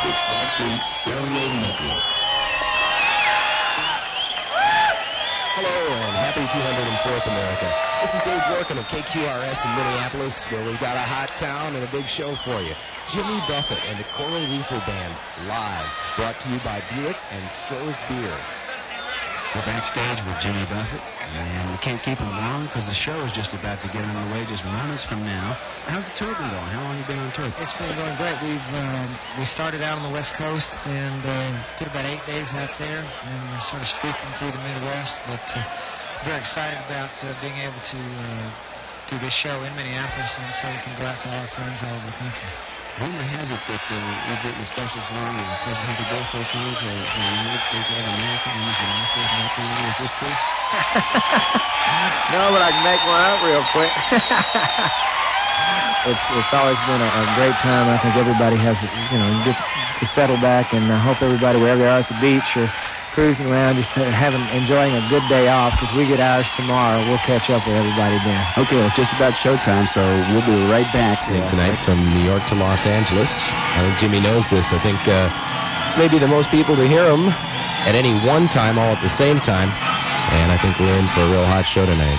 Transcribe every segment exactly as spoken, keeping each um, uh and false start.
Hello and happy two hundred fourth America. This is Dave Dworkin of K Q R S in Minneapolis, where we've got a hot town and a big show for you. Jimmy Buffett and the Coral Reefer Band, live, brought to you by Buick and Stroh's Beer. We're backstage with Jimmy Buffett, and we can't keep him long because the show is just about to get underway just moments from now. How's the tour been going? How long have you been on tour? It's been going great. We've um, we started out on the West Coast and uh, did about eight days out there, and we're sort of streaking through the Midwest. But uh, very excited about uh, being able to uh, do this show in Minneapolis, and so we can go out to all our friends all over the country. Rumor has it that uh, you've written a special song, a special happy birthday song for, for the United States of America on July fourth, nineteen eighty. Is this true? No, but I can make one up real quick. it's it's always been a, a great time. I think everybody has, you know, gets to settle back, and I hope everybody, wherever they are at the beach or cruising around, just having enjoying a good day off, because we get ours tomorrow. We'll catch up with everybody then. Okay, well, it's just about showtime, so we'll be right back. Yeah. Tonight from New York to Los Angeles. I think Jimmy knows this. I think uh, it's maybe the most people to hear him at any one time, all at the same time. And I think we're in for a real hot show tonight.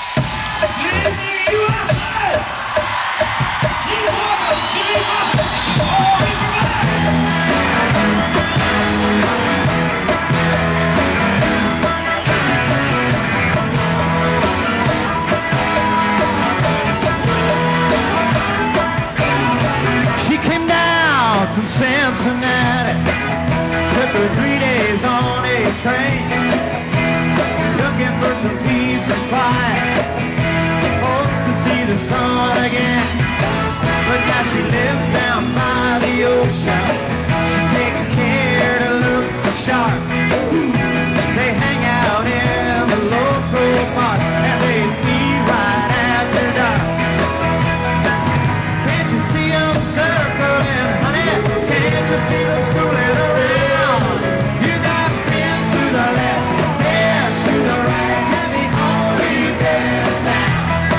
From Cincinnati, took her three days on a train, looking for some peace and quiet, hopes to see the sun again. But now she lives down by the ocean. She takes care to look for sharks. They hang out in the local park and they feed right after dark. Can't you see them circling, honey? Can't you feel them schooling around? You got friends to the left, friends to the right. You're the only bed in town.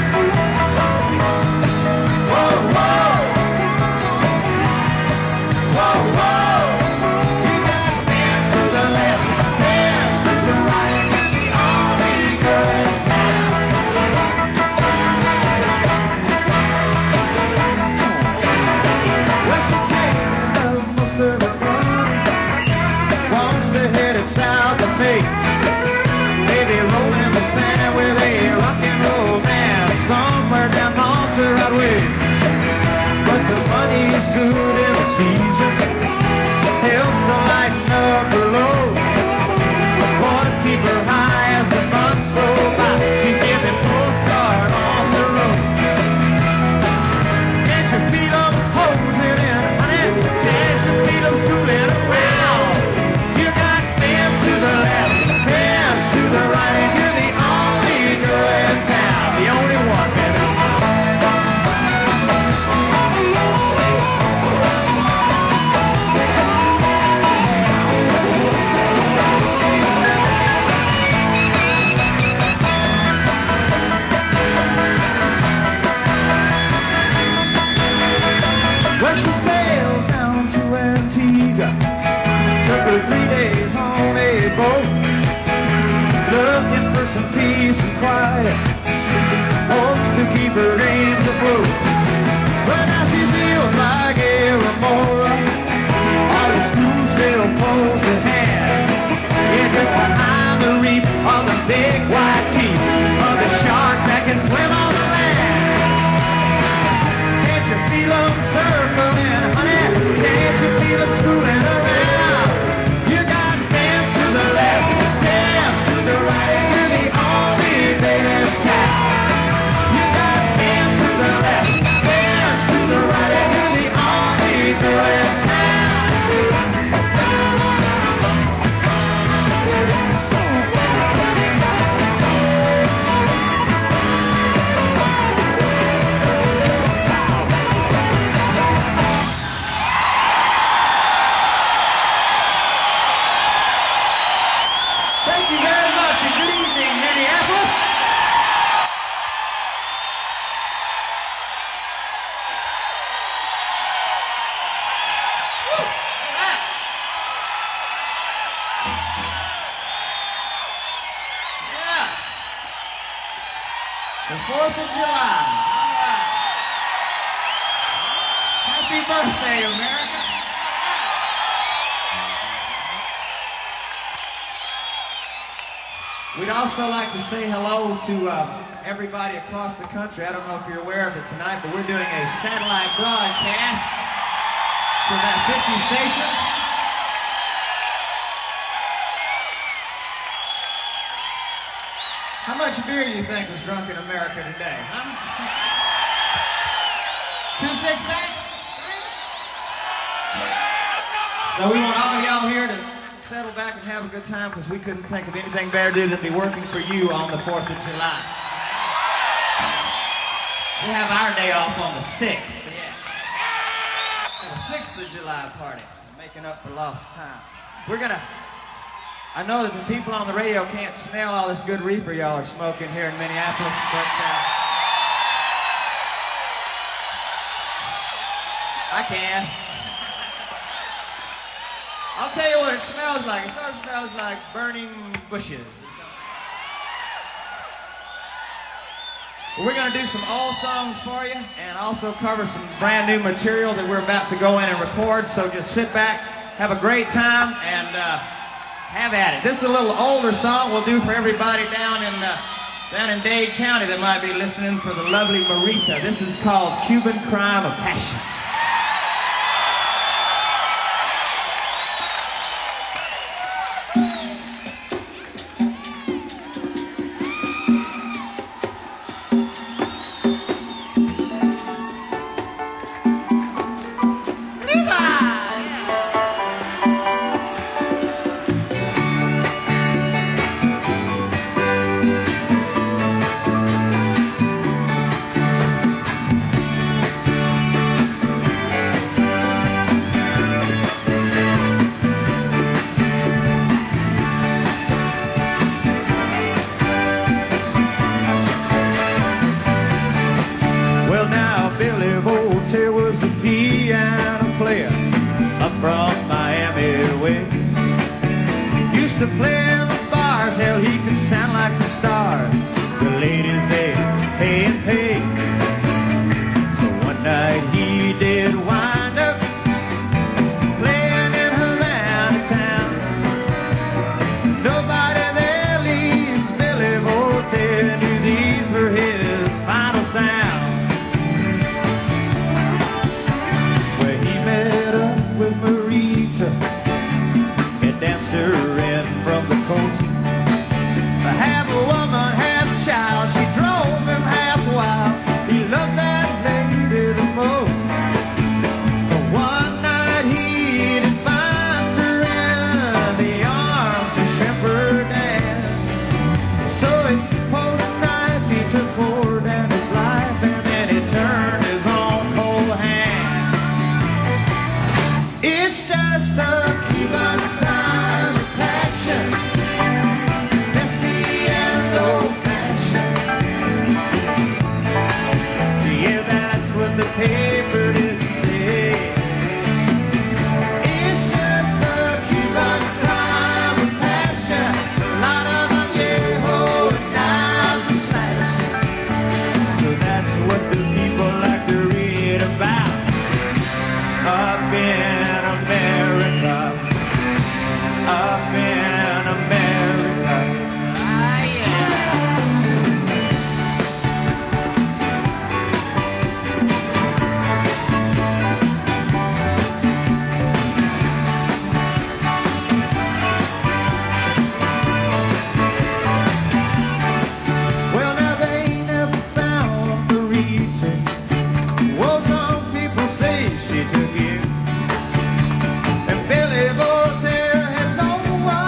Whoa, whoa. Whoa, whoa. You got friends to the left, friends to the right. You're the only girl in town. Well, she said most of the fun wants to head it south of me. Maybe roll in the sand with a rock and roll band somewhere down Montserrat way. But the money's good in the season, helps to lighten up her load. Boys keep her high as the months go by. She's giving postcard on the road. Can't you feel them hosing in, honey? Can't you feel them schooling around? You got fans to the left, fans to the right, and you're the only girl in town, the only one, baby. Well, she sailed down to Antigua, took her three days on a boat, looking for some peace and quiet, hopes to keep her dreams afloat. But now she feels like a remora, all the school still close at hand. Yeah, just behind the reef are the big white teeth of the sharks that can swim on the land. Can't you feel them circling, honey? Can't you feel them schooling around? You got fans to the left, fans to the right, and you're the only baby in town. You got fans to the left, fans to the right, and you're the only girl in town. Thank you very much, and good evening, Minneapolis. fourth of July. All right. Happy birthday, America. We'd also like to say hello to uh, everybody across the country. I don't know if you're aware of it tonight, but we're doing a satellite broadcast to about fifty stations. How much beer do you think was drunk in America today, huh? Two six packs? So we want all of y'all here to settle back and have a good time, because we couldn't think of anything better to do than be working for you on the fourth of July. We have our day off on the sixth. Yeah. The sixth of July party, making up for lost time. We're gonna, I know that the people on the radio can't smell all this good reefer y'all are smoking here in Minneapolis, but uh, I can. I'll tell you what it smells like. It sort of smells like burning bushes. We're going to do some old songs for you and also cover some brand new material that we're about to go in and record. So just sit back, have a great time, and uh, have at it. This is a little older song we'll do for everybody down in uh, down in Dade County that might be listening for the lovely Marita. This is called Cuban Crime of Passion. And Billy Voltaire had no one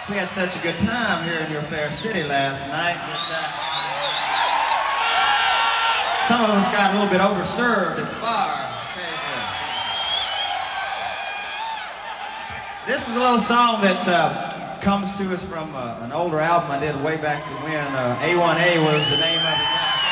We had such a good time here in your fair city last night that uh, some of us got a little bit overserved at the bar. Okay, good. This is a little song that uh, comes to us from uh, an older album I did way back when. Uh, A one A was the name of it.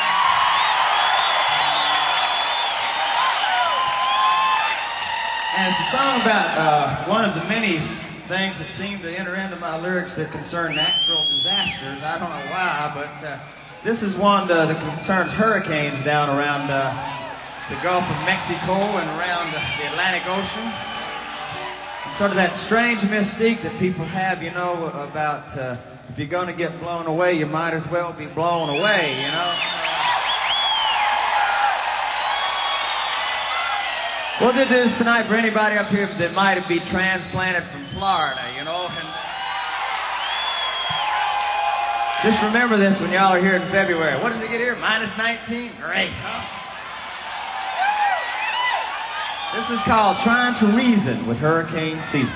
And it's a song about uh, one of the many things that seem to enter into my lyrics that concern natural disasters. I don't know why, but uh, this is one uh, that concerns hurricanes down around uh, the Gulf of Mexico and around uh, the Atlantic Ocean. Sort of that strange mystique that people have, you know, about uh, if you're going to get blown away, you might as well be blown away, you know. We'll do this tonight for anybody up here that might be transplanted from Florida, you know. And just remember this when y'all are here in February. What does it get here? minus nineteen? Great, huh? This is called Trying to Reason with Hurricane Season.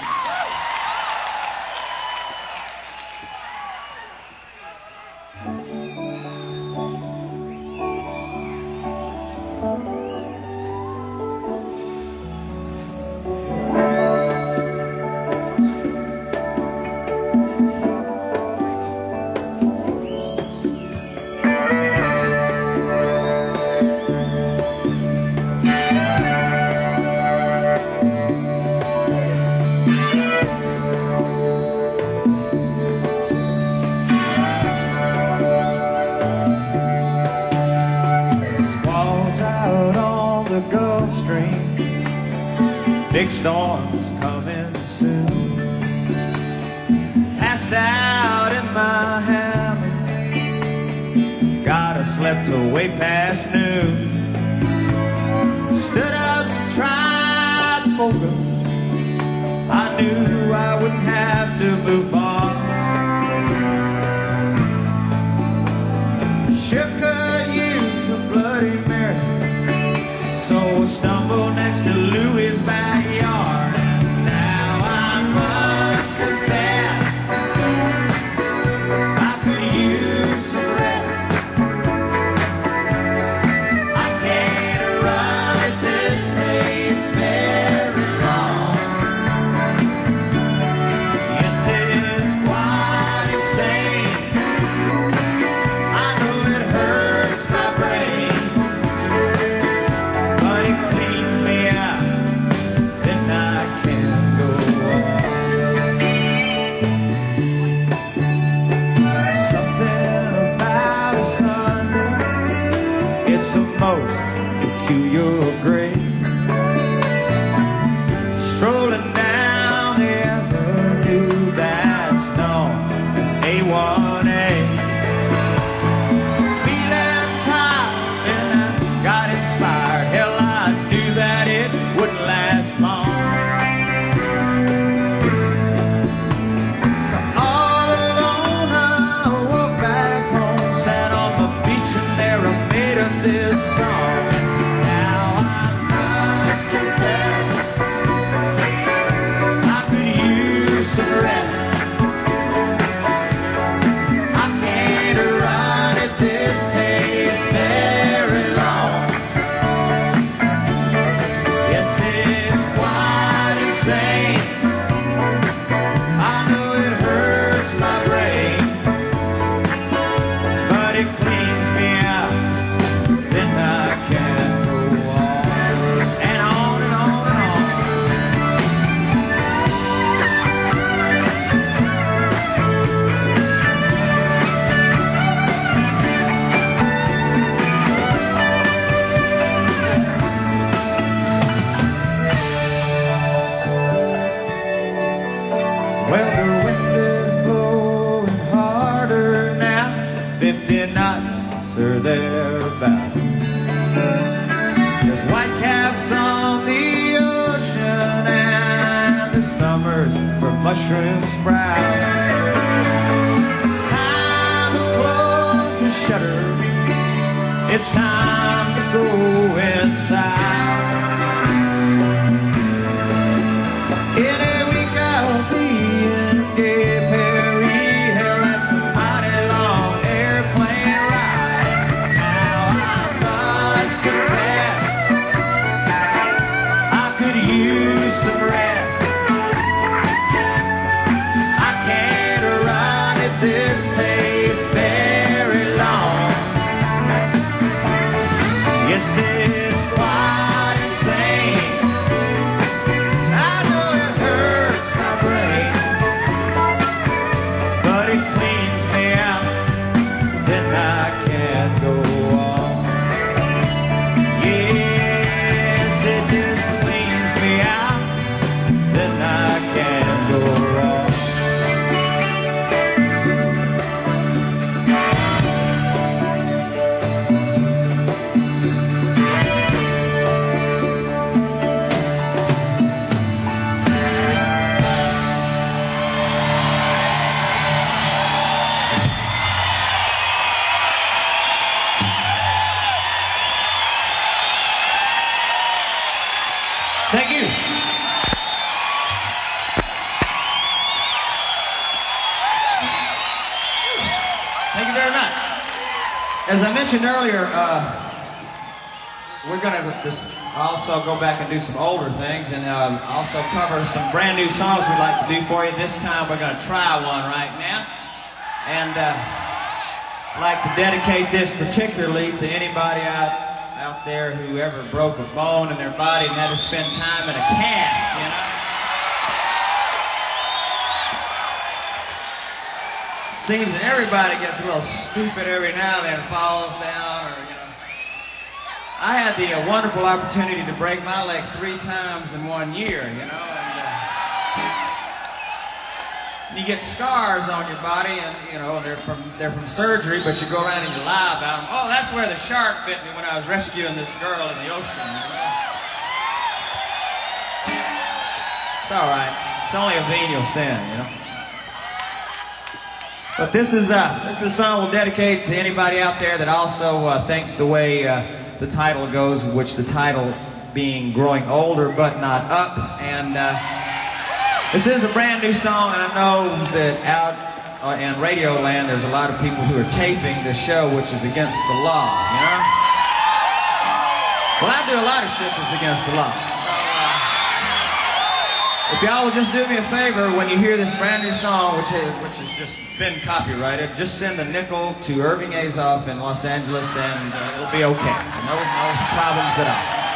Big storms coming soon. Passed out in my hammock. Got her slept till way past noon. Stood up, tried to focus. I knew I wouldn't have to move far. Sure could use a Bloody Mary, so I stumbled next to Louis' backyard. And now I must confess, I could use some rest. I can't run at this pace very long. Yes, it's quite insane. I know it hurts my brain, but it cleans me out, then I can go on. Something about a Sunday, it's a most peculiar grade. Strolling down the avenue that's known as A one A. Feeling tired and I got inspired. Hell, I knew that it wouldn't last long. So all alone I walked back home, sat on the beach, and there I made up this song. Now I must confess, I could use some rest. I can't run at this pace very long. Yes, it's quite insane. I know it hurts my brain, but it cleans me out, then I can go on and on and on and on. Well, the wind is blowing harder now, fifty knots or thereabout. There's white caps on the ocean, and the summer's for mushroom sprout. It's time to close the shutter. It's time to go inside. In a week I'll be engaged. very much. As I mentioned earlier, uh, we're going to just also go back and do some older things and um, also cover some brand new songs we'd like to do for you. This time we're going to try one right now. And uh, I'd like to dedicate this particularly to anybody out, out there who ever broke a bone in their body and had to spend time in a cast, you know? Seems that everybody gets a little stupid every now and then, falls down, or, you know. I had the uh, wonderful opportunity to break my leg three times in one year, you know, and uh, you get scars on your body, and, you know, they're from, they're from surgery, but you go around and you lie about them. Oh, that's where the shark bit me when I was rescuing this girl in the ocean, you know. It's all right. It's only a venial sin, you know. But this is, uh, this is a song we'll dedicate to anybody out there that also uh, thinks the way uh, the title goes, which the title being Growing Older But Not Up. And uh, this is a brand new song, and I know that out uh, in Radio Land there's a lot of people who are taping the show, which is against the law, you know? Well, I do a lot of shit that's against the law. If y'all will just do me a favor, when you hear this brand new song, which has, which has just been copyrighted, just send a nickel to Irving Azoff in Los Angeles, and uh, it'll be okay. No, no problems at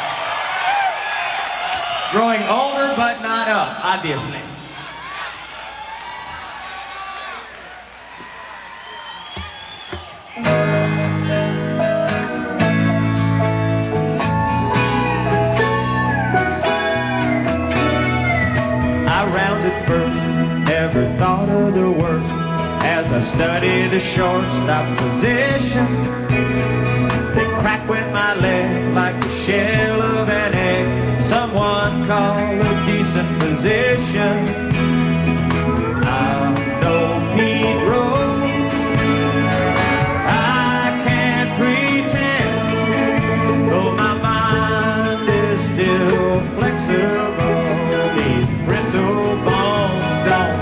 all. Growing older, but not up, obviously. Never thought of the worst as I studied the shortstop's position. They crack with my leg like the shell of an egg. Someone call a decent physician. I know Pete Rose. I can't pretend, though my mind is still flexible. These brittle bones don't.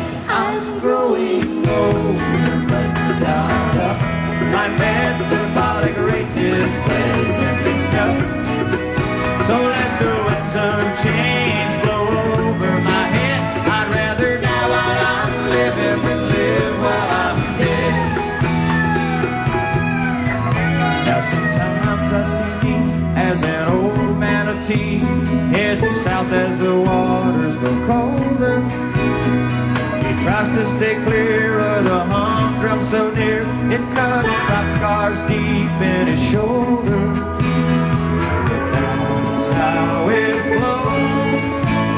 My metabolic rate is pleasantly stuck. So let the winds of change blow over my head. I'd rather die while I'm living than live while I'm dead. Now sometimes I see me as an old manatee, heading south as the waters grow colder. He tries to stay clear of the humdrum so near it cuts crop scars deep in his shoulder. That's how it flows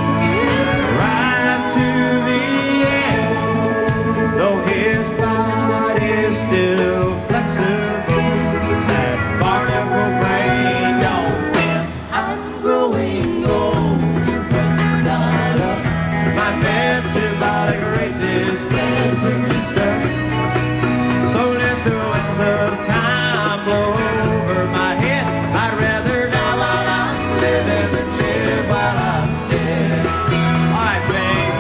right to the end. Though his body is still flexible, that barnacle brain don't bend. I'm growing older, but not up. My metabolic rate is pleasantly stuck. So let the winds of time blow over my head. I'd rather die while I'm living than live while I'm dead. All right, babe.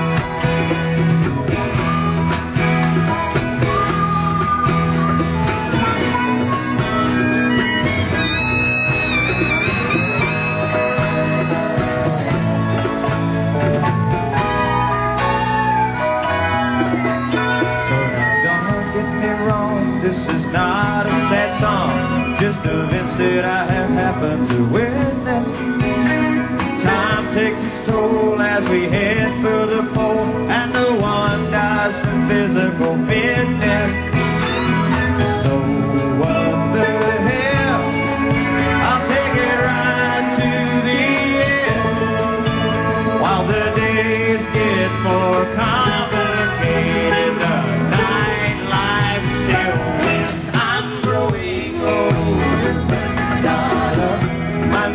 This is not a sad song, just events that I have happened to witness. Time takes its toll as we head for the pole, and no one dies from physical fitness. So what the hell? I'll take it right to the end, while the days get more complicated. The nightlife still. My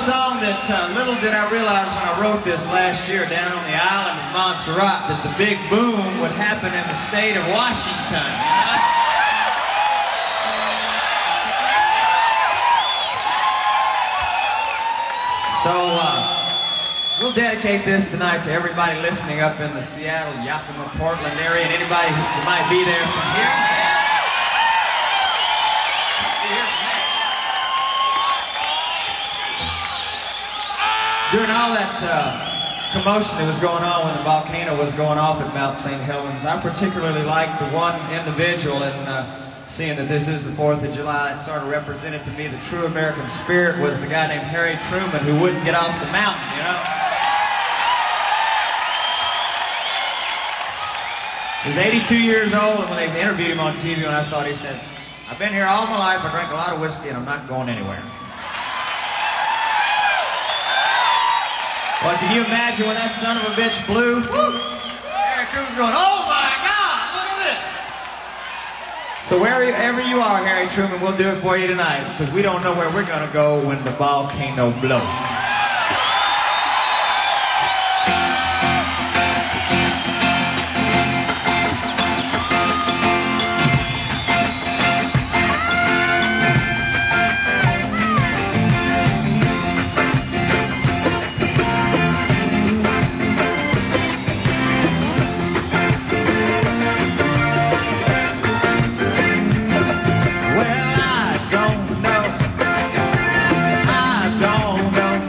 song that uh, little did I realize when I wrote this last year down on the island of Montserrat that the big boom would happen in the state of Washington. You know? So uh, we'll dedicate this tonight to everybody listening up in the Seattle, Yakima, Portland area, and anybody who might be there from here. During all that uh, commotion that was going on when the volcano was going off at Mount Saint Helens, I particularly liked the one individual, and uh, seeing that this is the fourth of July, it sort of represented to me the true American spirit was the guy named Harry Truman who wouldn't get off the mountain, you know? He was eighty-two years old, and when they interviewed him on T V when I saw it, he said, "I've been here all my life, I drank a lot of whiskey, and I'm not going anywhere." Well, can you imagine when that son of a bitch blew? Harry Truman's going, "Oh my God, look at this!" So wherever you are, Harry Truman, we'll do it for you tonight, because we don't know where we're going to go when the volcano blows. Well, I don't know. I don't know.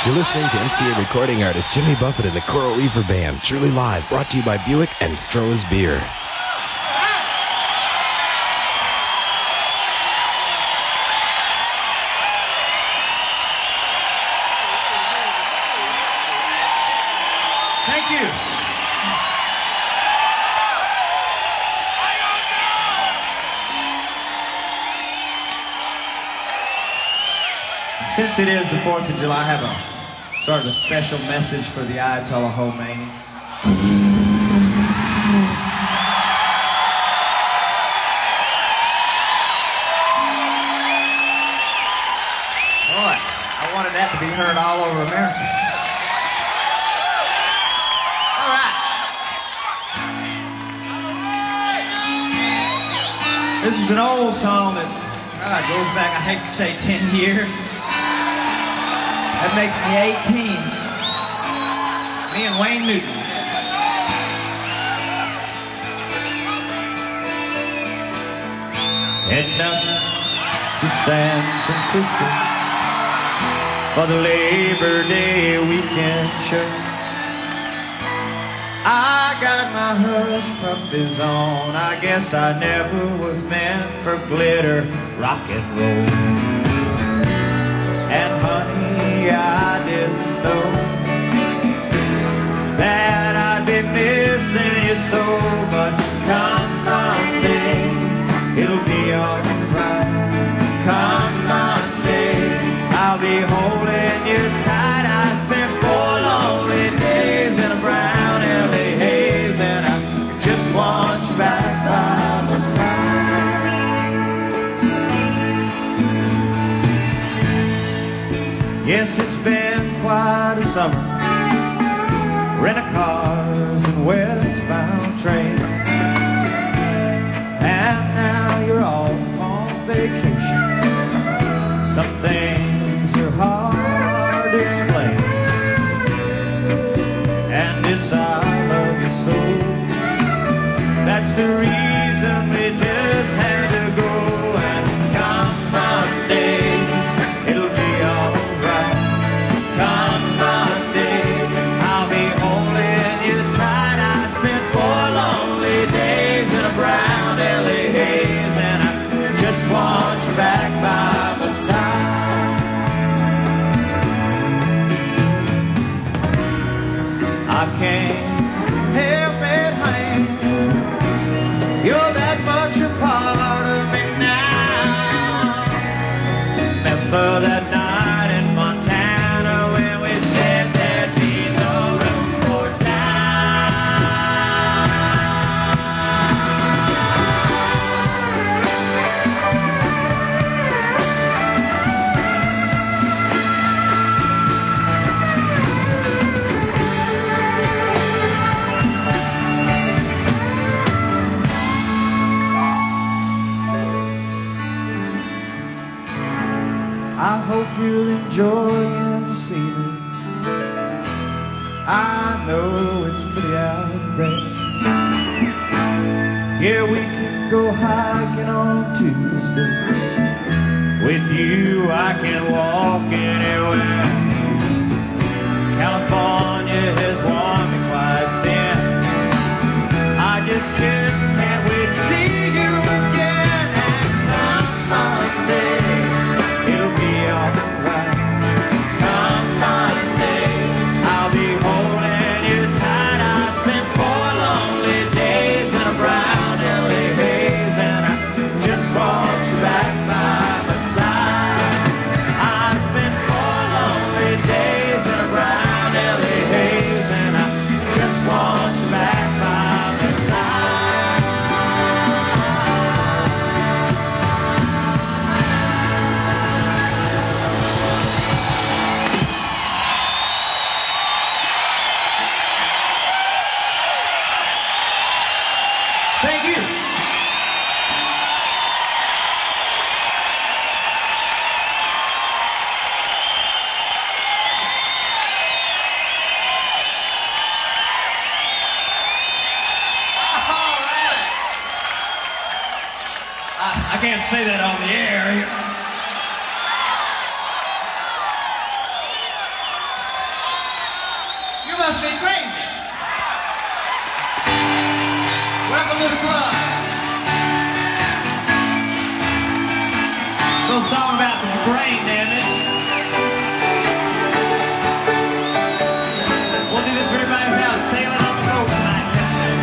You're listening to M C A recording artist Jimmy Buffett and the Coral Reefer Band, truly live, brought to you by Buick and Stroh's Beer. Thank you. Since it is the fourth of July, I have a sort of a special message for the Ayatollah Khomeini. Boy, I wanted that to be heard all over America. All right. This is an old song that uh, goes back, I hate to say, ten years. That makes me eighteen. Me and Wayne Newton. Heading up to San Francisco for the Labor Day weekend show. I got my hush puppies on. I guess I never was meant for glitter rock and roll. And honey, I didn't know that I'd be missing you so. But come Monday, it'll be alright. Come Monday, I'll be holding you tight. I spent four lonely days in a brown L A haze, and I just want you back by my side. Yes, it's been quite a summer, rent-a-cars and westbound train. And now you're all on vacation. Some things are hard to explain, and it's I love you so. That's the reason we just had to go. And come Monday, it'll be all. Come Monday, I'll be holding you tight. I spent four lonely days in a brown L A haze, and I just want you back by my side. I can't help it, honey. You're that much a part of me now. Remember that night in Montana when we said there'd be no room for I hope you're enjoying the scenery. I know it's pretty out there. Yeah, we can go hiking on Tuesday. With you, I can walk anywhere. California has worn me quite thin. I just just can't wait to see you again. And come Monday, it'll be alright. Come Monday, I'll be holding you tight. I spent four lonely days in a brown L A haze, and I just want you back by my side. I spent four lonely days in a brown L A haze, and I just want you back by my side. Thank you. I, I can't say that on the air. Welcome to the club. A little song about the brain damage. We'll do this for everybody who's out sailing on the coast tonight. Listen.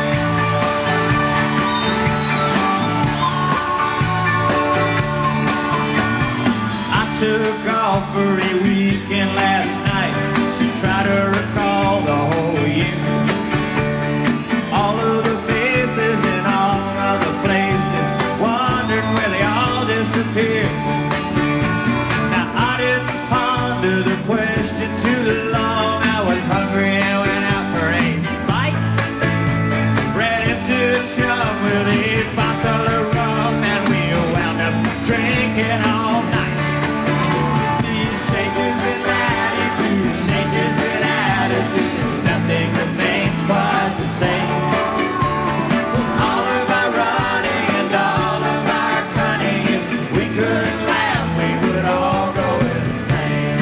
I took off for a weekend last night to try to recall the whole year. All of the faces and all of the places, wondering where they all disappeared. Now I didn't ponder the question too long. I was hungry and went out for a bite. Ran into a chum with a bottle of rum, and we wound up drinking all night. These changes in attitudes, changes in attitudes, nothing remains quite the same. All of our running and all of our cunning, if we couldn't laugh, we would all go insane.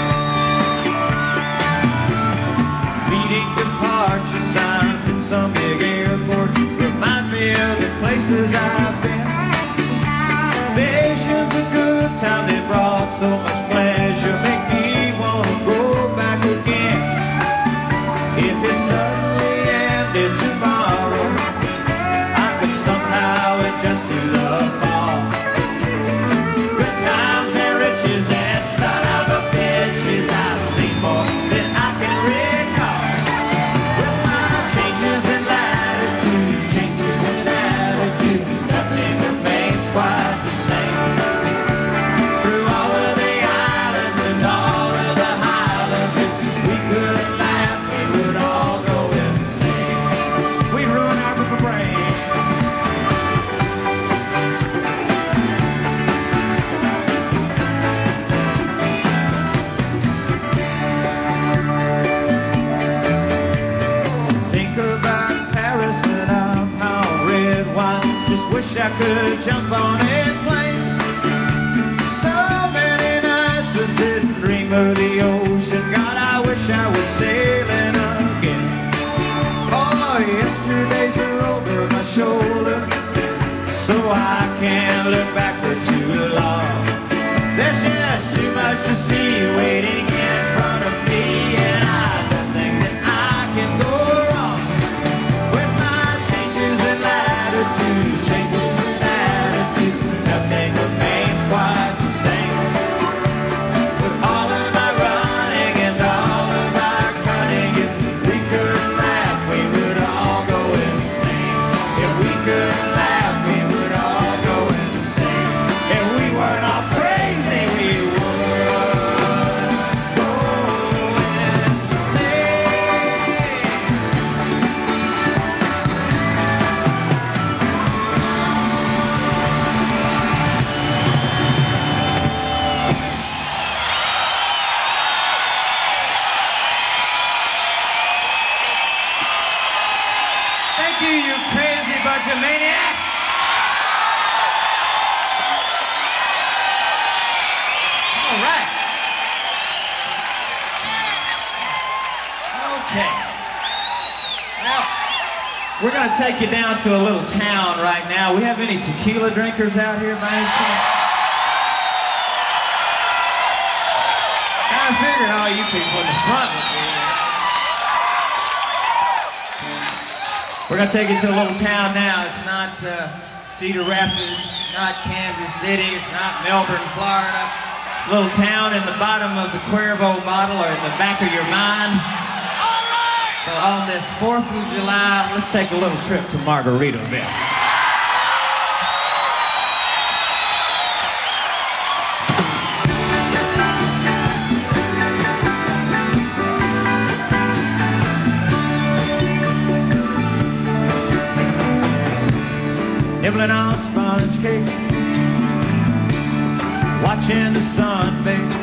Reading departure signs in some big airport reminds me of the places I've been. Visions of good times they brought so much pleasure, make me want to go back again. If it suddenly ended tomorrow, I could somehow adjust to the fall. Good times and riches and son of a bitches, I've seen more than I can recall. With my changes in latitudes, changes in attitudes, nothing remains quite the same. Through all of the islands and all of the highlands, if we could laugh, we would all go insane. We'd ruin our brain. Think about Paris when I'm on red wine. Just wish I could jump on a plane. So many nights I sit and dream of the ocean. God, I wish I was sailing again. Oh, yesterdays are over my shoulder, so I can't look back for too long. There's just too much to see waiting in front of me, and I don't think that I can go wrong. With my changes in latitude, changes in attitude, nothing remains quite the same. With all of my running and all of our cunning, if we could laugh, we would all go insane. If we could laugh, we would all go insane. If we weren't all crazy, we would go insane. Thank you, you crazy bunch of maniacs. All right. Okay. Now, we're going to take you down to a little town right now. We have any tequila drinkers out here by any chance? I figured all you people in the front would be there. We're going to take you to a little town now. It's not uh, Cedar Rapids, it's not Kansas City, it's not Melbourne, Florida. It's a little town in the bottom of the Cuervo bottle or in the back of your mind. So on this fourth of July, let's take a little trip to Margaritaville. Nibbling on sponge cake, watching the sun bake.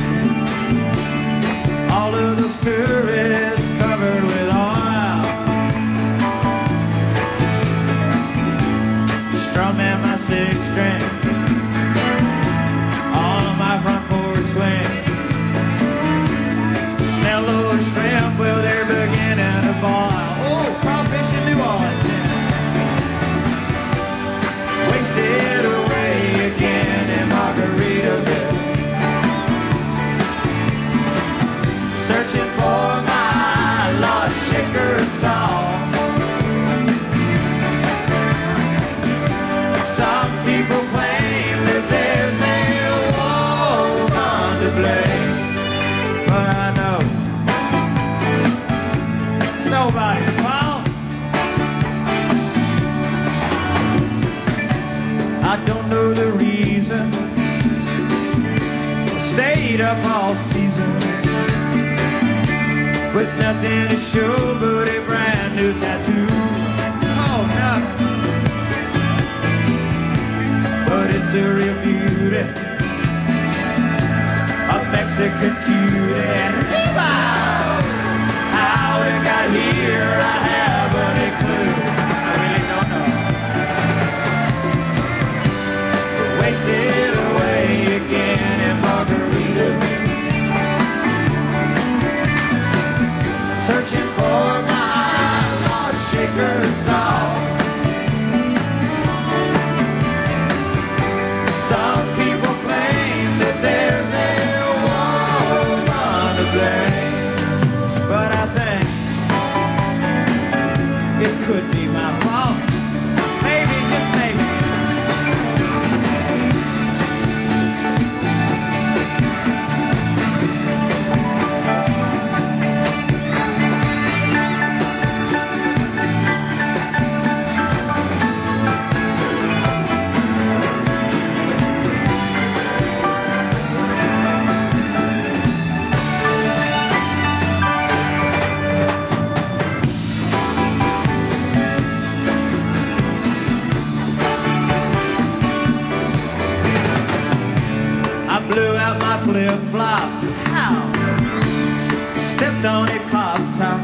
All of those tourists covered with oil, strumming my six string on my front porch swing. Smell those shrimp, well they're beginning to boil. Oh, crawfish in New Orleans. but I know it's nobody's fault. I don't know the reason I stayed up all season with nothing to show but a brand new tattoo. Oh no, but it's a real beauty, a Mexican cutie. And how it got here, I haven't a clue. I really don't know. Wasted away again in Margaritaville, searching for my lost shaker song. Some people claim that there's a woman to blame, but I think it could be my fault. Maybe, just maybe. Blew out my flip-flop. How? Stepped on a pop top.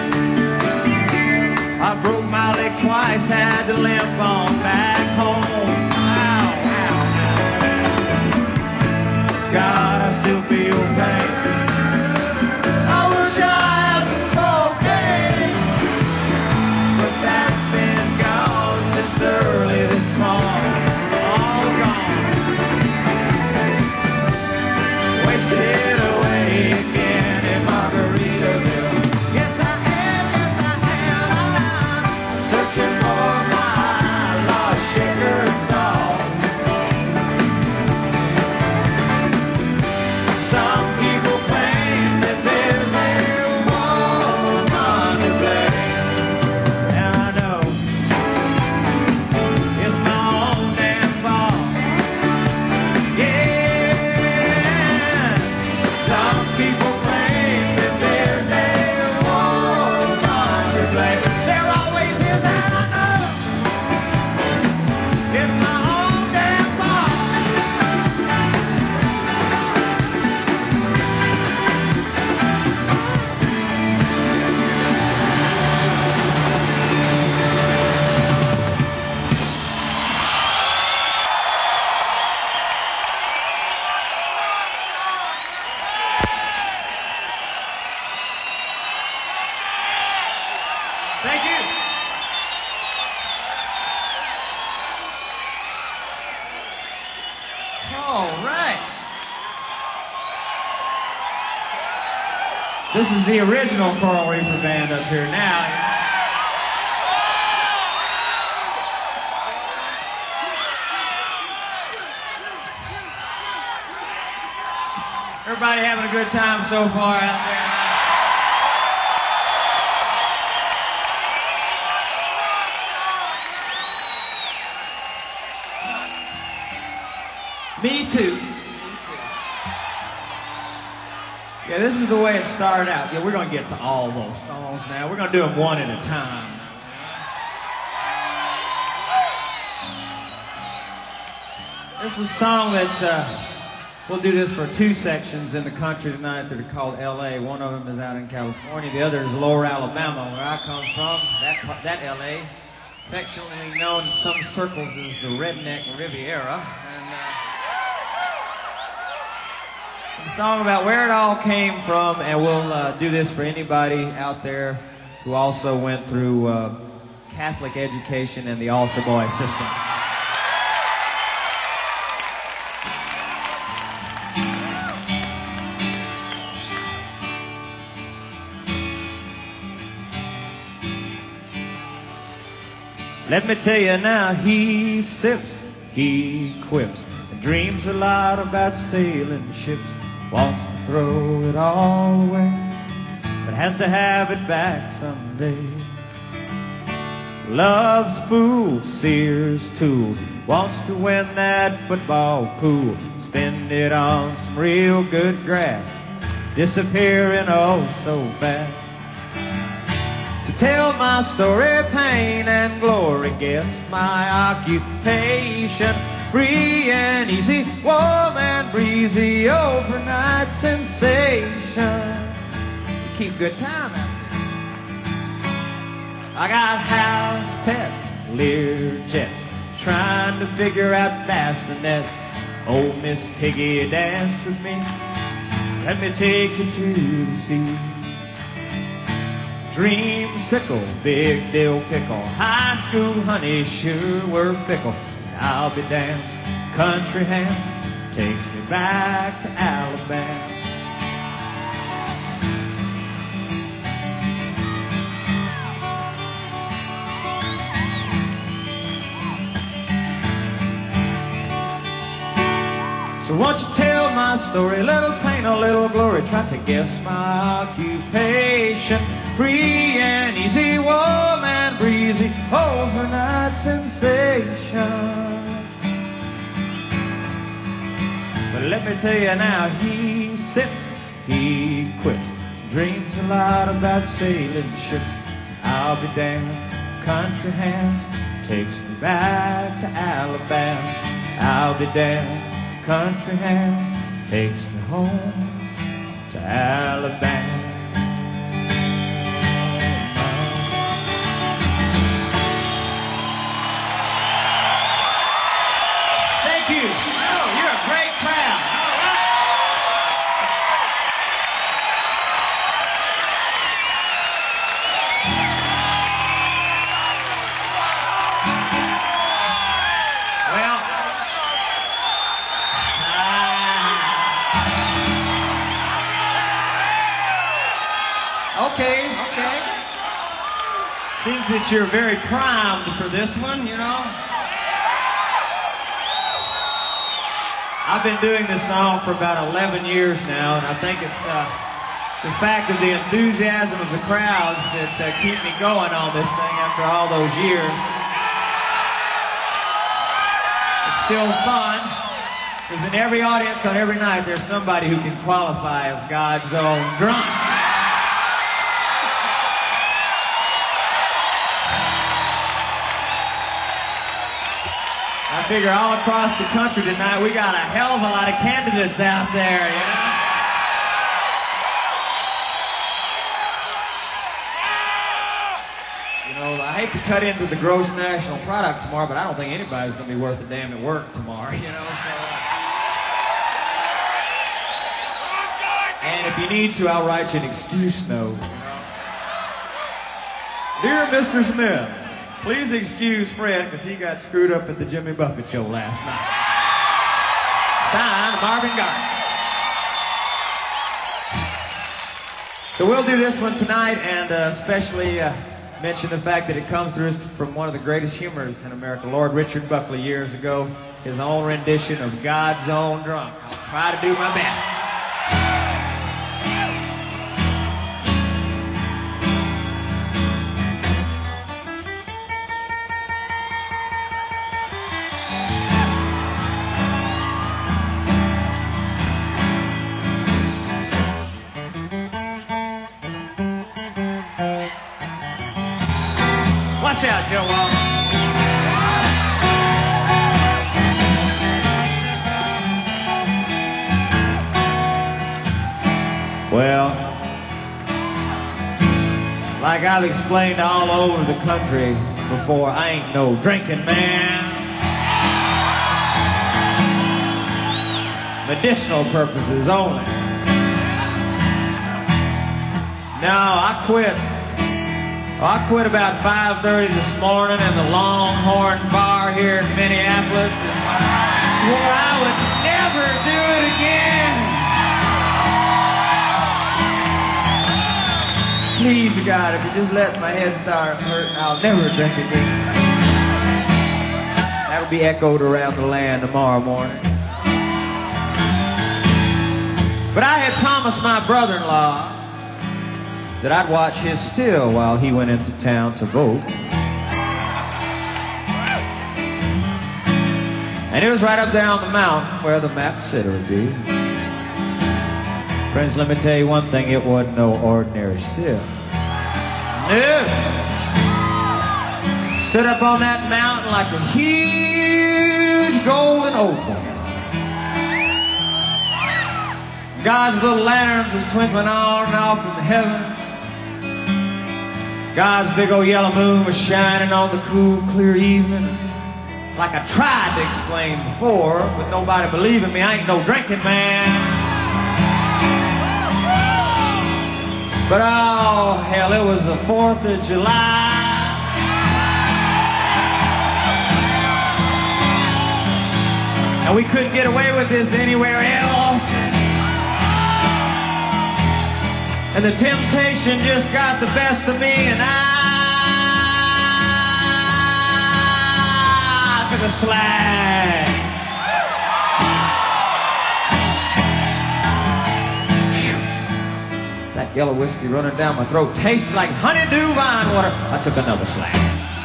I broke my leg twice, had to limp on back home. Ow, ow, ow. God, I still feel pain. I wish I had some cocaine, but that's been gone since early this morning. All gone. Wasted away again in Margaritaville. Yes, I am, yes, I am. Searching for my lost shaker song. Some people claim that there's a woman to blame, and I know it's my own damn fault. Yeah. Some people claim that there's a woman to blame. There always is, and I know it's my own damn fault. Thank you. All right. This is the original Coral Reefer Band up here now. Everybody having a good time so far out there? Me too. Yeah, this is the way it started out. Yeah, we're going to get to all those songs now. We're going to do them one at a time. This is a song that uh, we'll do this for two sections in the country tonight that are called L A. One of them is out in California. The other is Lower Alabama, where I come from. That, that L A, affectionately known in some circles as the Redneck Riviera. And, uh, a song about where it all came from, and we'll uh, do this for anybody out there who also went through uh, Catholic education and the altar boy system. Let me tell you now, he sips, he quips, and dreams a lot about sailing ships. Wants to throw it all away, but has to have it back someday. Loves fools, Sears tools, wants to win that football pool, spend it on some real good grass, disappearing oh so fast. So tell my story, pain and glory, guess my occupation, free and easy, warm and breezy, overnight sensation. You keep good time out there. I got house pets, Lear jets, trying to figure out bassinets. Oh, Miss Piggy, dance with me, let me take you to the sea. Dreamsicle, big dill pickle, high school honey sure were fickle. I'll be damned, country ham takes me back to Alabama. So won't you tell my story, a little pain, a little glory, try to guess my occupation, free and easy, warm and breezy, overnight sensation. But let me tell you now, he sips, he quips, dreams a lot about sailing ships. I'll be damned, country ham takes me back to Alabama. I'll be damned, country ham takes me home to Alabama. Thank you. Oh, you're a great crowd. Well, okay, okay. Seems that you're very primed for this one, you know. I've been doing this song for about eleven years now, and I think it's uh, the fact of the enthusiasm of the crowds that uh, keep me going on this thing after all those years. It's still fun, because in every audience on every night there's somebody who can qualify as God's own drunk. I figure all across the country tonight we got a hell of a lot of candidates out there, you know? You know, I hate to cut into the gross national product tomorrow, but I don't think anybody's going to be worth a damn at work tomorrow, you know? So, and if you need to, I'll write you an excuse note, you know? Dear Mister Smith, please excuse Fred because he got screwed up at the Jimmy Buffett show last night. Signed, Marvin Gardner. So we'll do this one tonight and uh, especially uh, mention the fact that it comes through us from one of the greatest humorists in America, Lord Richard Buckley, years ago. His own rendition of God's Own Drunk. I'll try to do my best. Watch out, Joe Wall. Well, like I've explained all over the country before, I ain't no drinking man. Medicinal purposes only. No, I quit. I quit about five thirty this morning in the Longhorn Bar here in Minneapolis. Swore I would never do it again. Please, God, if you just let my head start hurting, I'll never drink again. That'll be echoed around the land tomorrow morning. But I had promised my brother-in-law that I'd watch his still while he went into town to vote. And it was right up there on the mountain where the map said it would be. Friends, let me tell you one thing, it wasn't no ordinary still. No. Stood up on that mountain like a huge golden opal. God's little lanterns was twinkling on and off in the heavens. God's big old yellow moon was shining on the cool, clear evening. Like I tried to explain before, but nobody believing me. I ain't no drinking man. But oh, hell, it was the fourth of July. And we couldn't get away with this anywhere else. And the temptation just got the best of me, and I took a slag. That yellow whiskey running down my throat tasted like honeydew vine water. I took another slag.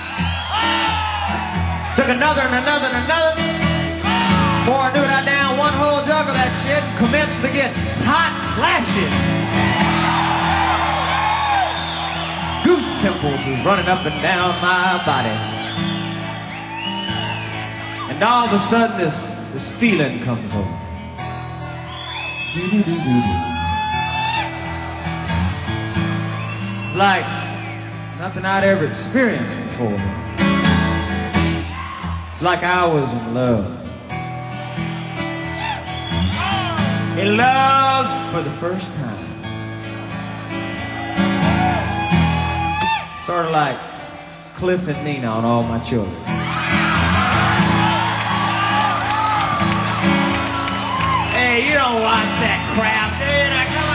Took another and another and another. Before I knew it, I downed one whole jug of that shit and commenced to get hot flashes. Goose pimples was running up and down my body. And all of a sudden this, this feeling comes over. It's like nothing I'd ever experienced before. It's like I was in love. In love for the first time. Sort of like Cliff and Nina on All My Children. Hey, you don't watch that crap, do you? Now, come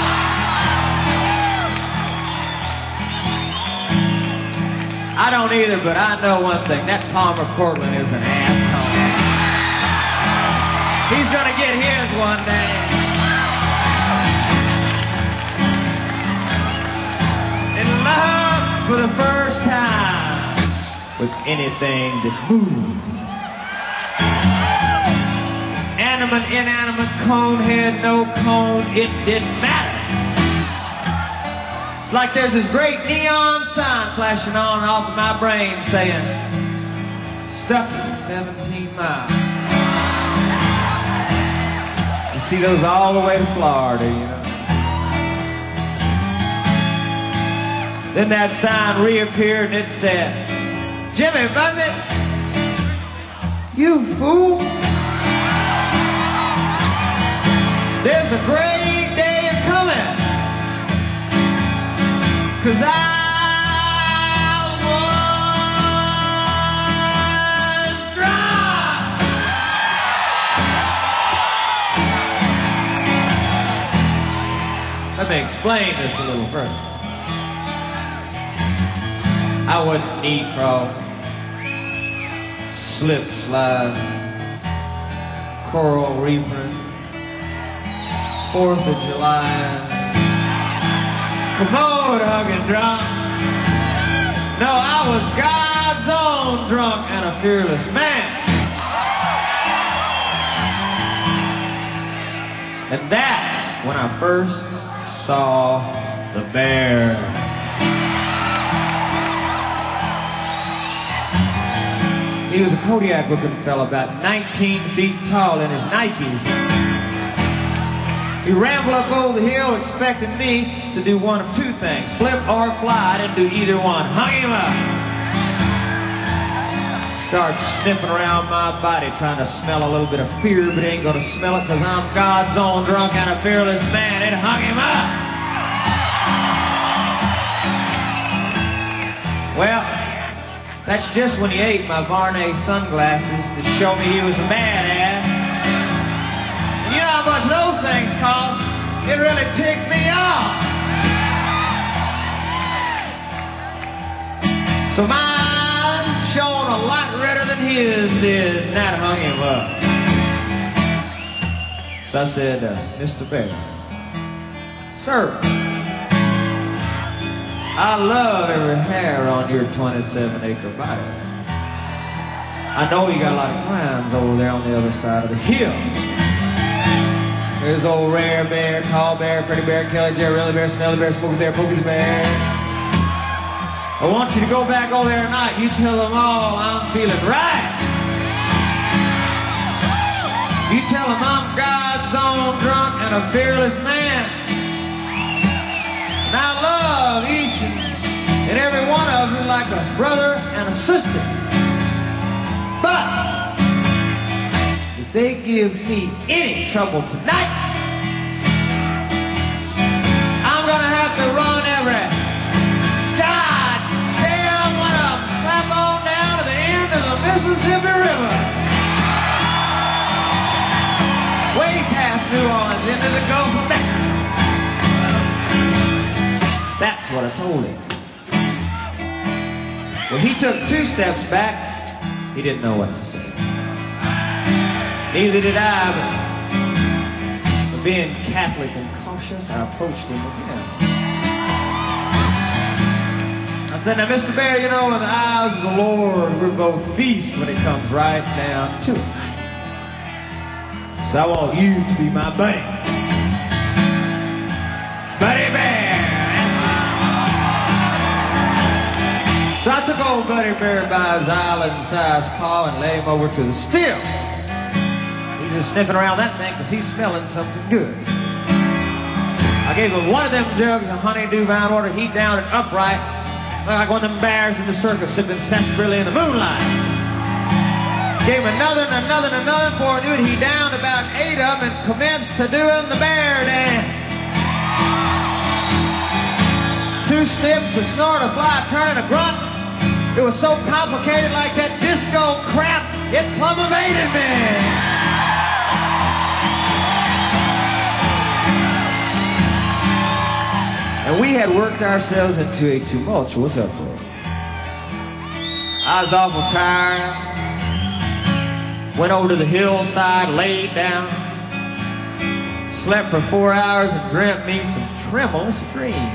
on. I don't either, but I know one thing. That Palmer Cortland is an asshole. He's gonna get his one day. In love for the first time with anything that moves. Animate, inanimate, cone head, no cone, it didn't matter. It's like there's this great neon sign flashing on and off of my brain saying, stuck in seventeen miles. You see those all the way to Florida, you know. Then that sign reappeared and it said, Jimmy Buffett, you fool. There's a great day coming. Cause I was drunk. Let me explain this a little further. I wouldn't knee crawl, slip slide, coral reaper, Fourth of July, commode hugging drunk. No, I was God's own drunk and a fearless man. And that's when I first saw the bear. He was a Kodiak-looking fella, about nineteen feet tall in his Nikes. He rambled up over the hill expecting me to do one of two things, flip or fly. I didn't do either one. Hung him up. Started sniffing around my body, trying to smell a little bit of fear, but ain't gonna smell it because I'm God's own drunk and a fearless man. It hung him up. Well, that's just when he ate my Varney sunglasses to show me he was a badass. And you know how much those things cost? It really ticked me off. So my eyes shone a lot redder than his did, and that hung him up. So I said, uh, Mister Bear, sir, I love every hair on your twenty-seven acre body. I know you got a lot of friends over there on the other side of the hill. There's old Rare Bear, Tall Bear, Freddy Bear, Kelly Bear, Really Bear, Smelly Bear, Smokey Bear, Pokey's Bear. I want you to go back over there tonight. You tell them all I'm feeling right. You tell them I'm God's own drunk and a fearless man. And I love each and every one of you like a brother and a sister. But if they give me any trouble tonight, I'm gonna have to run every goddamn one of them slap on down to the end of the Mississippi River. Way past New Orleans into the Gulf of Mexico. That's what I told him. Well, he took two steps back. He didn't know what to say. Neither did I, but, but being Catholic and cautious, I approached him again. I said, now, Mister Bear, you know, in the eyes of the Lord, we're both beasts when it comes right down to it. So I want you to be my buddy. Buddy Bear! So I took old Buddy Bear by his island-sized paw and laid him over to the still. He's just sniffing around that thing because he's smelling something good. I gave him one of them jugs of honeydew vine water. He downed it upright, like one of them bears in the circus sipping sarsaparilla in the moonlight. Gave him another and another and another. Before I knew it, he downed about eight of them and commenced to doing the bear dance. Two steps, a snort, a fly, a turn, and a grunt. It was so complicated like that disco crap, it plumb evaded me. And we had worked ourselves into a tumultuous uproar. I was awful tired. Went over to the hillside, laid down. Slept for four hours and dreamt me some tremulous dreams.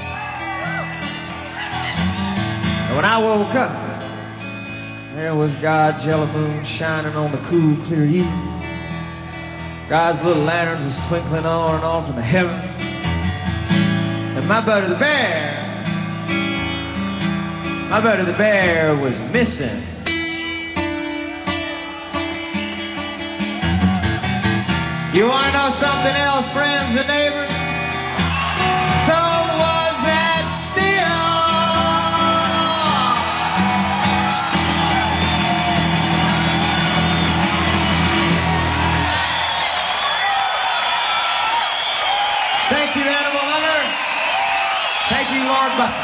And when I woke up, there was God's yellow moon shining on the cool, clear evening. God's little lanterns was twinkling on and off in the heaven. And my buddy the bear, my buddy the bear was missing. You want to know something else, friends and neighbors? So was that still. Thank you, Animal Hunter. Thank you, Lord Buffett.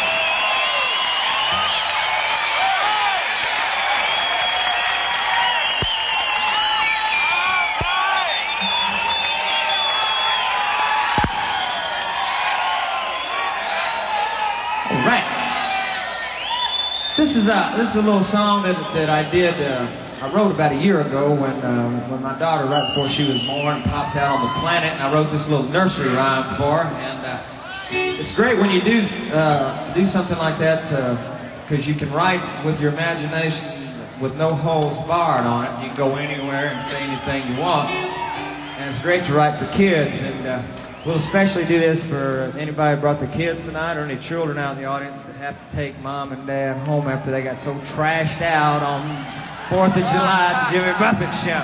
All right. This is a this is a little song that that I did. Uh, I wrote about a year ago when uh, when my daughter, right before she was born, popped out on the planet, and I wrote this little nursery rhyme for her. And uh, it's great when you do uh, do something like that because uh, you can write with your imagination with no holes barred on it. You can go anywhere and say anything you want, and it's great to write for kids. And uh, we'll especially do this for anybody who brought their kids tonight or any children out in the audience that have to take mom and dad home after they got so trashed out on fourth of July at the Jimmy Buffett show.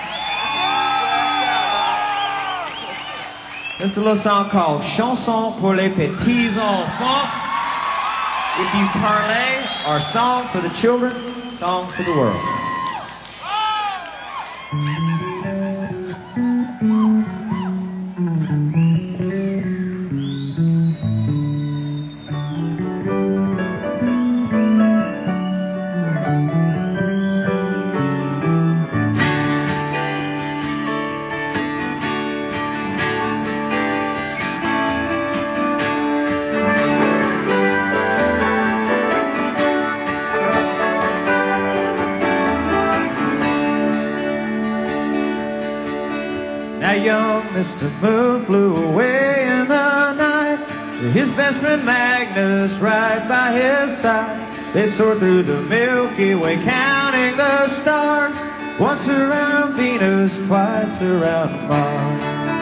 This is a little song called Chanson pour les petits enfants. If you parlay, or Song for the Children, Song for the World. Mister Moon flew away in the night, with his best friend Magnus right by his side. They soared through the Milky Way, counting the stars, once around Venus, twice around Mars.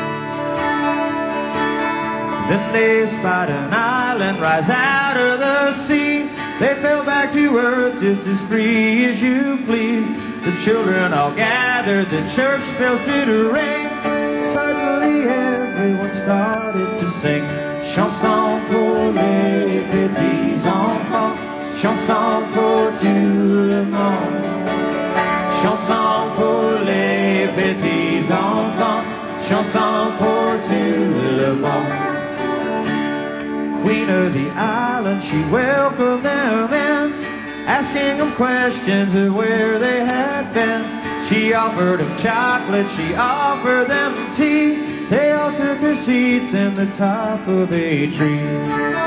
Then they spied an island rise out of the sea. They fell back to earth just as free as you please. The children all gathered, the church bells did ring. Suddenly everyone started to sing. Chanson pour les petits enfants, chanson pour tout le monde. Chanson pour les petits enfants, chanson pour tout le monde. Queen of the island, she welcomed them in, asking them questions of where they had been. She offered them chocolate, she offered them tea. They all took their seats in the top of a tree,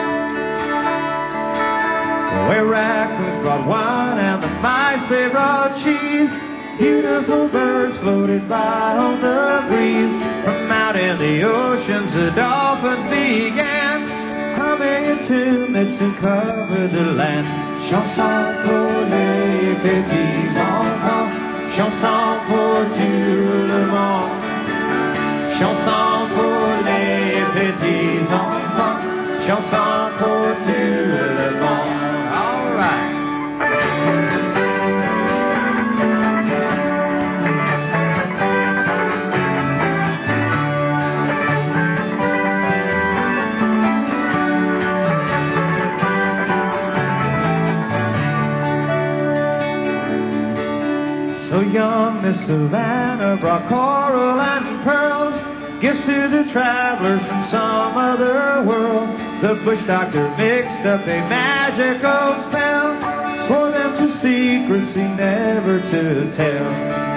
where raccoons brought wine and the mice they brought cheese. Beautiful birds floated by on the breeze. From out in the oceans the dolphins began, humming a tune that soon covered the land. Chanson pour les petits enfants, chanson pour tout le monde. Chanson pour les petits enfants, chanson pour tout le monde. All right. So young Miss Savannah brought coral and pearls, gifts to the travelers from some other world. The bush doctor mixed up a magical spell, swore them to secrecy never to tell.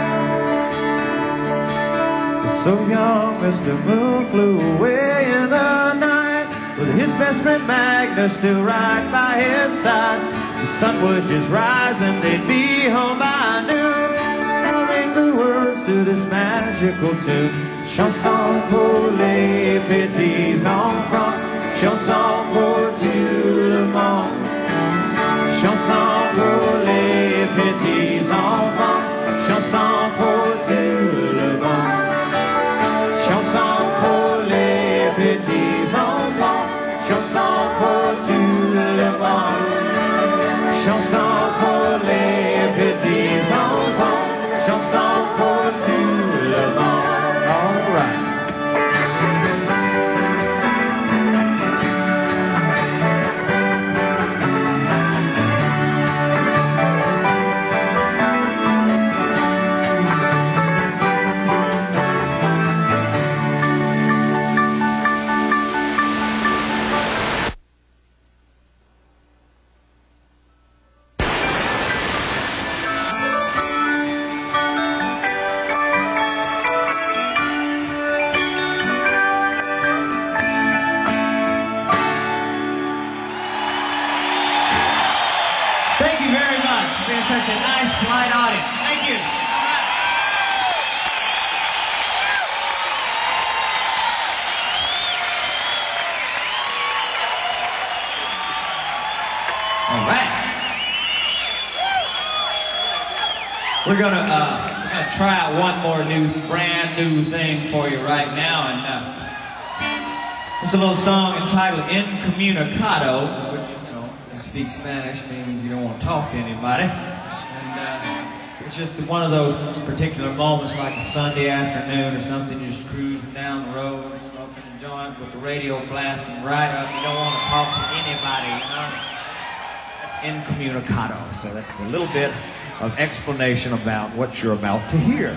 So young Mister Moon flew away in the night, with his best friend Magnus still right by his side. The sun was just rising, they'd be home by noon, humming the words to this magical tune. Chanson pour les petits enfants, chanson pour tout le monde. Chanson pour les petits enfants, chanson pour tout le monde. Chanson pour les petits enfants, chanson pour tout le monde. Chanson pour les petits enfants, chanson pour tout le monde. All right. Such a nice, polite audience. Thank you. All right. We're gonna, uh, we're gonna try out one more new, brand new thing for you right now, and uh, it's a little song entitled Incommunicado, which, you know, if you speak Spanish means you don't want to talk to anybody. It's just one of those particular moments, like a Sunday afternoon or something. You're just cruising down the road, smoking a joint with the radio blasting right up. You don't want to talk to anybody, you know? That's incommunicado. So that's a little bit of explanation about what you're about to hear.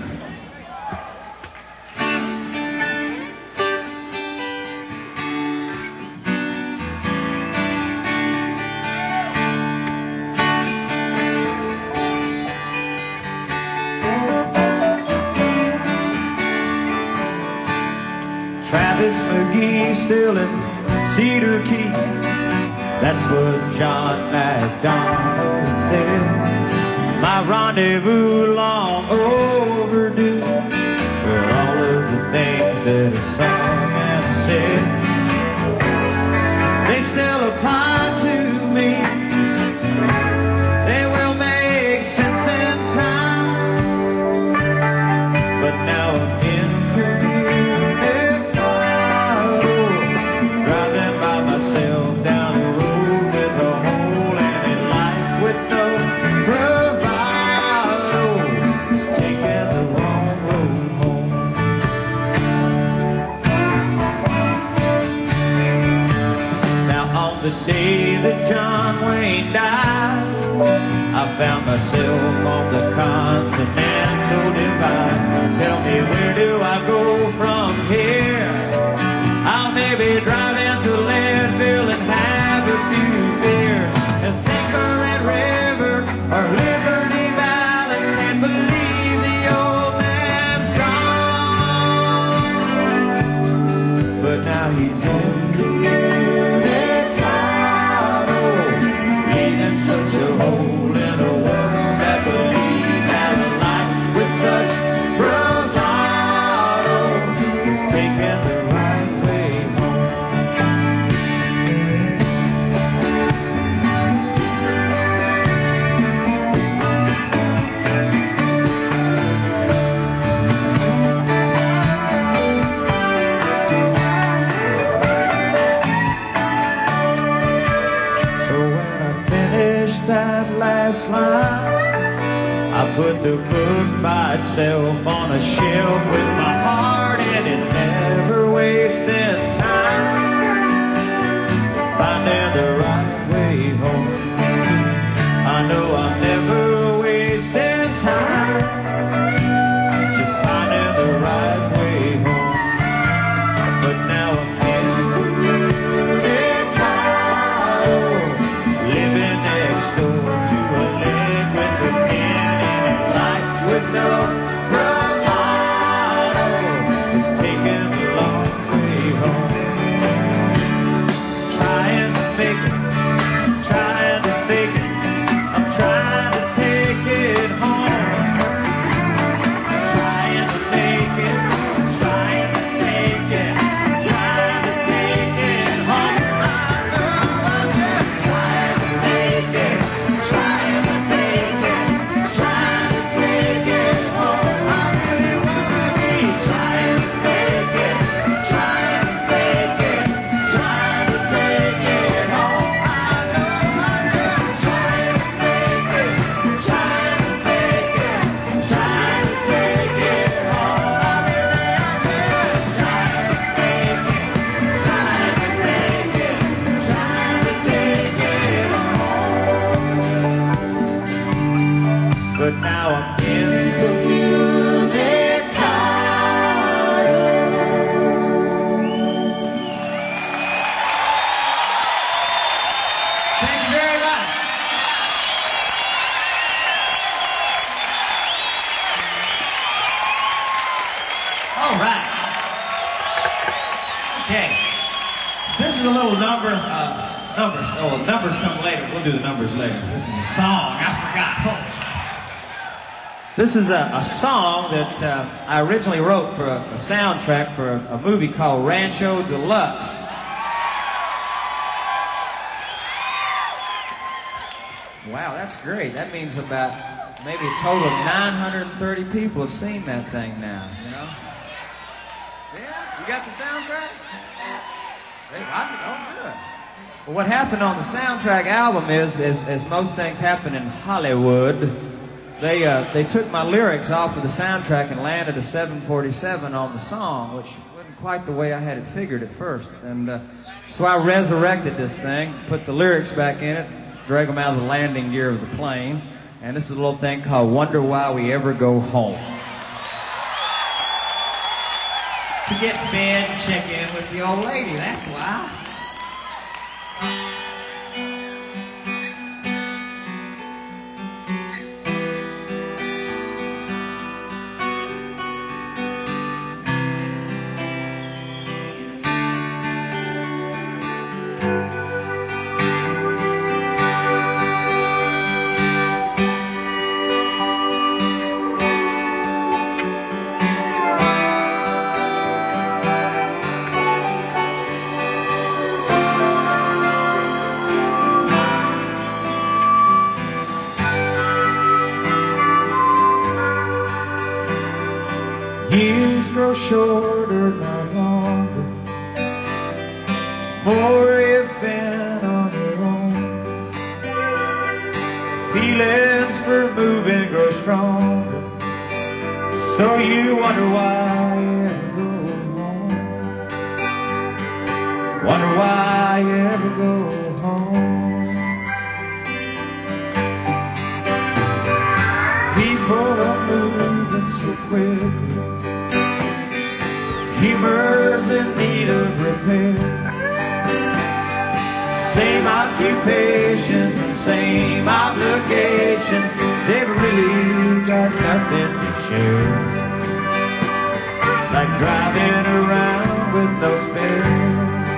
Travis McGee still in Cedar Key. That's what John MacDonald said. My rendezvous long overdue, where all of the things that are sung and said, they still apply to me. They will make sense in time, but now I'm incommunicado, driving by myself down the road with a hole in it, life with no bravado. It's taking the wrong road home. Now on the day that John Wayne died, I found myself on the Continental Divide. Tell me, where do I go from here? I'll maybe drive into Leadville and have a few beers and think of Red River or Liberty Valance and believe the old man's gone. But now he's incommunicado, leaving such a hole in a world that believed had a life with such bravado. It's taking the right way home. So when I finished that last line, I put the book by itself on a shelf with my heart in it, never wasting time, finding the right way home. I know I'm never wasting time, just finding the right way home. But now I'm incommunicado, living next door to a leg with a pen in it, life with no bravado. It's taking the long way home. Trying to make it, trying to fake it, I'm trying to take it home. Trying to make it, trying to make it, trying to take it home. I know I'm just trying to make it, trying to make it, trying to take it home. I really wanna be trying to make it, trying to make it, trying to take it home. I know I'm just trying to make it, trying to make it, trying to take it home. I really am just trying to make it, trying to make it, trying to take it home. But now I'm incommunicado. Thank you very much. All right. Okay. This is a little number. Uh, numbers. Oh, numbers come later. We'll do the numbers later. This is a song. I forgot. Oh. This is a, a song that uh, I originally wrote for a, a soundtrack for a, a movie called Rancho Deluxe. Wow, that's great. That means about maybe a total of nine hundred thirty people have seen that thing now, you know? Yeah? You got the soundtrack? Hey, I don't do it. Well, what happened on the soundtrack album is, is as most things happen in Hollywood, they uh, they took my lyrics off of the soundtrack and landed a seven forty-seven on the song, which wasn't quite the way I had it figured at first. And uh, so I resurrected this thing, put the lyrics back in it, drag them out of the landing gear of the plane, and this is a little thing called Wonder Why We Ever Go Home. To get fed and check in with the old lady, that's why. shorter, not longer. More you've been on your own. Feelings for moving grow stronger. So you wonder why you ever go home. Wonder why you ever go home. People are moving so quickly. Humor's in need of repair. Same occupations and same obligations. They've really got nothing to share. Like driving around with no spare.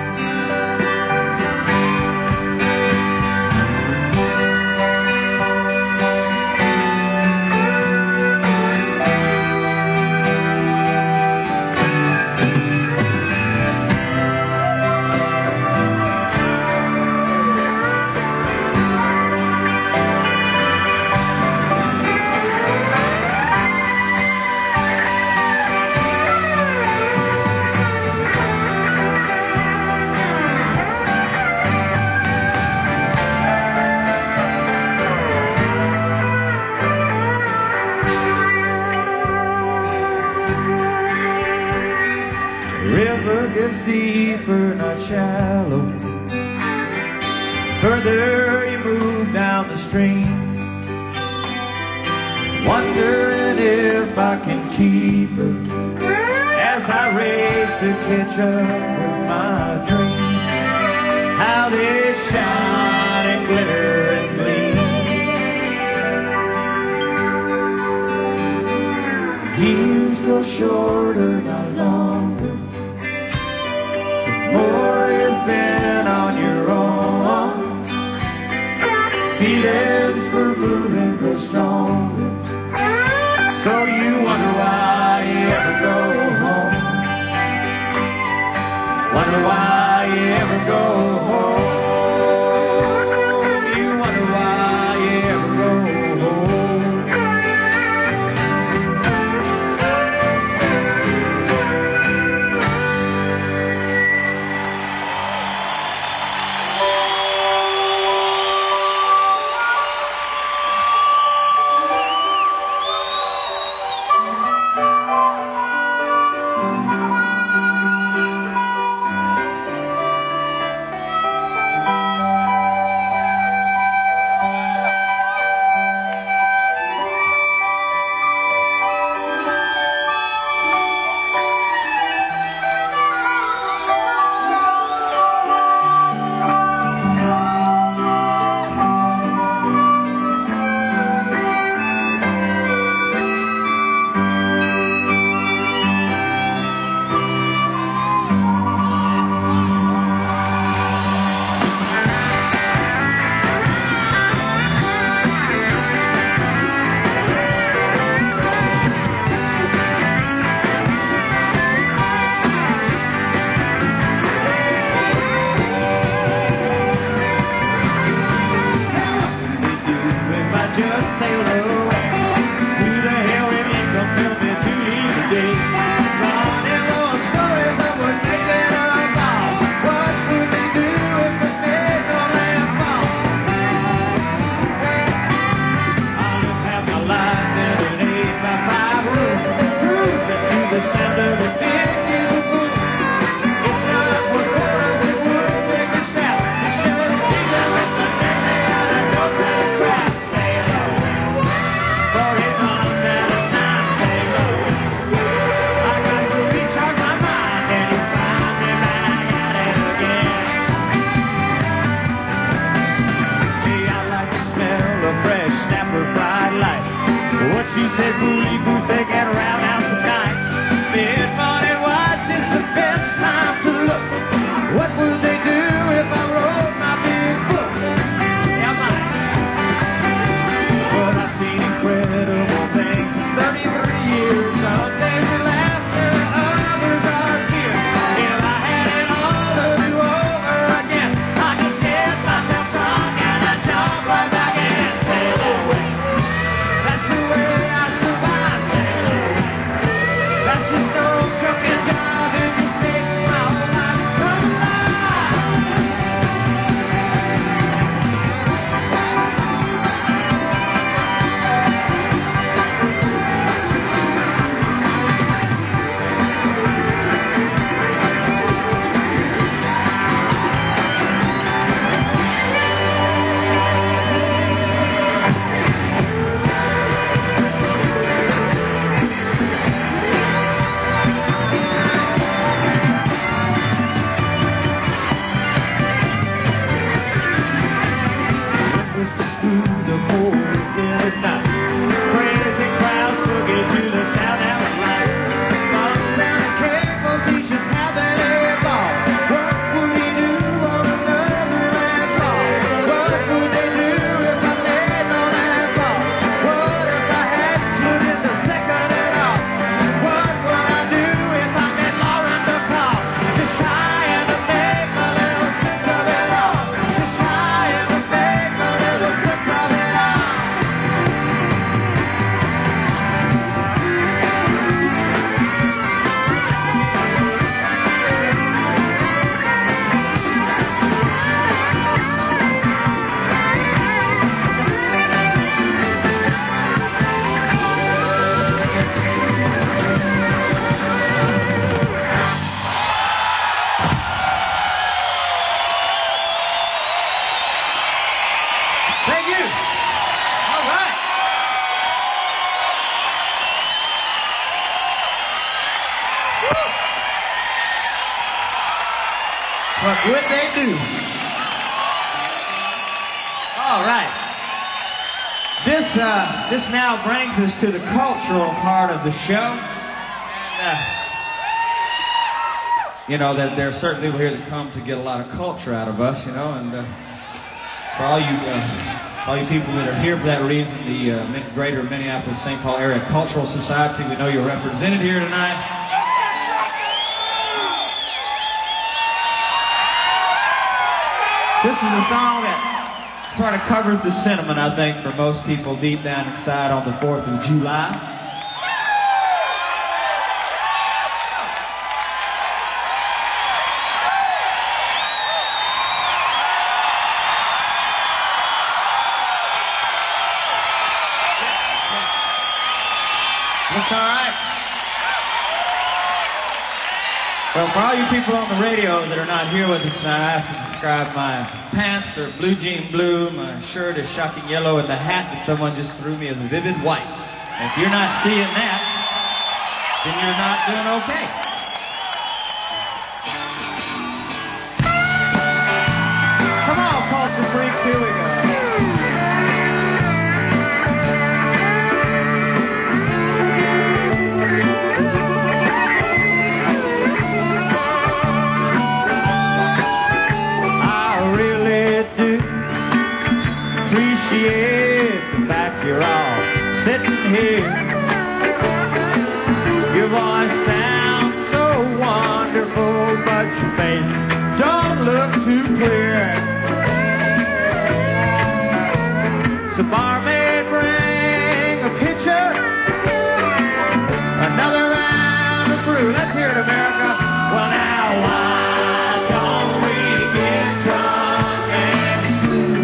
Gets deeper, not shallow. Further you move down the stream, wondering if I can keep her as I race to catch up with my dream. How they shine and glitter and gleam. Years go shorter, not longer. More you've been on your own. Feelings for moving grow stronger. So you wonder why you ever go home. Wonder why you ever go home. You wonder why you ever go home. That's the way I survive. good they do. All right. This, uh, this now brings us to the cultural part of the show. And, uh, you know, that there are certain people here that come to get a lot of culture out of us, you know, and uh, for all you, uh, all you people that are here for that reason, the uh, Greater Minneapolis Saint Paul Area Cultural Society, we know you're represented here tonight. This is a song that sort of covers the sentiment, I think, for most people deep down inside on the fourth of July. Looks all right. Well, for all you people on the radio that are not here with us tonight, I have to describe my pants are blue jean blue, my shirt is shocking yellow, and the hat that someone just threw me is vivid white. And if you're not seeing that, then you're not doing okay. Come on, culture freaks, here we go. Appreciate the fact you're all sitting here. Your voice sounds so wonderful, but your face don't look too clear. So barmaid, bring a pitcher, another round of brew. Let's hear it, America. Well, now why don't we get drunk and screw?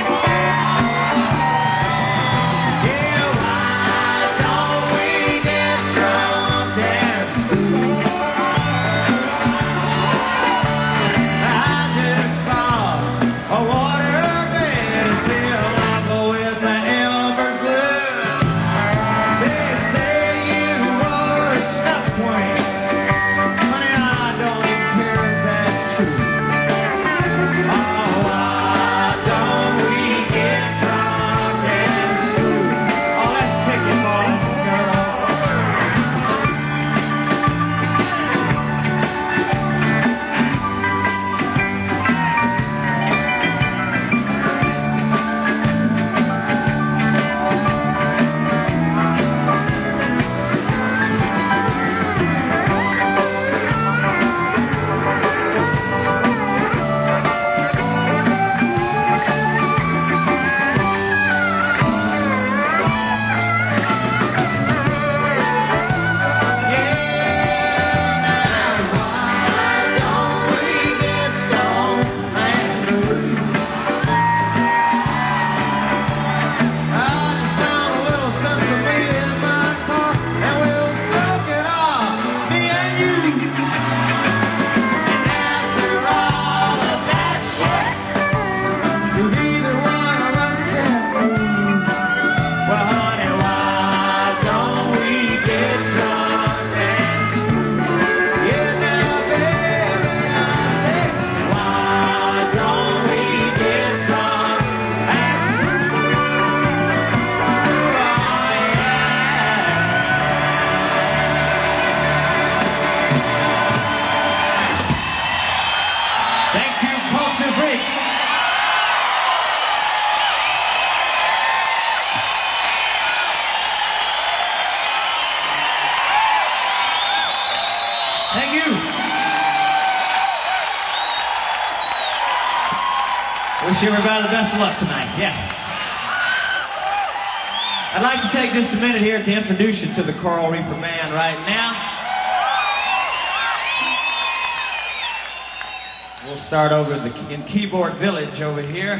Thank you. Wish everybody the best of luck tonight. Yeah. I'd like to take just a minute here to introduce you to the Coral Reaper Band right now. We'll start over the, in Keyboard Village over here.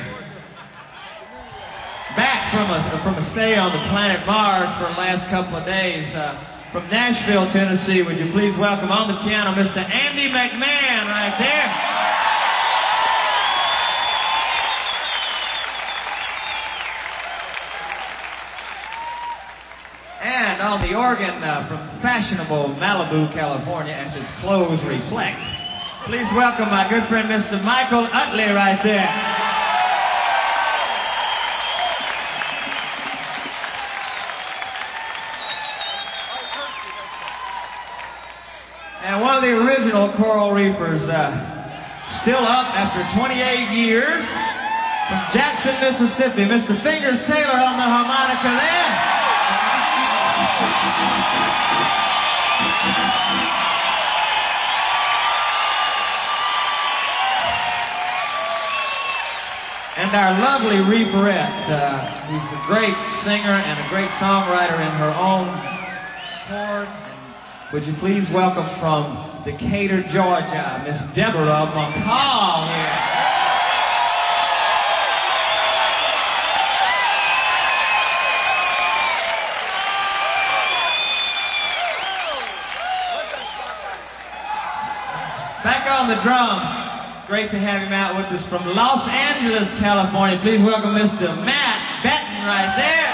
Back from a, from a stay on the planet Mars for the last couple of days. Uh, from Nashville, Tennessee, would you please welcome on the piano Mister Andy McMahon right there. And on the organ uh, from fashionable Malibu, California, as his clothes reflect, Please welcome my good friend, Mister Michael Utley, right there. And one of the original Coral Reefers, uh, still up after twenty-eight years, from Jackson, Mississippi, Mister Fingers Taylor on the harmonica there. And our lovely Reeferette, uh, who's a great singer and a great songwriter in her own chord. Would you please welcome from Decatur, Georgia, Miss Deborah McCall here. Back on the drum. Great to have him out with us from Los Angeles, California. Please welcome Mister Matt Benton right there.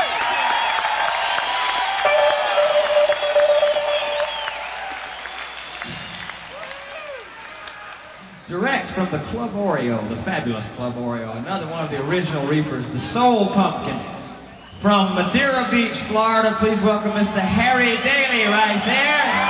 Direct from the Club Oreo, the fabulous Club Oreo, another one of the original Reefers, the Soul Pumpkin. From Madeira Beach, Florida, please welcome Mister Harry Daly right there.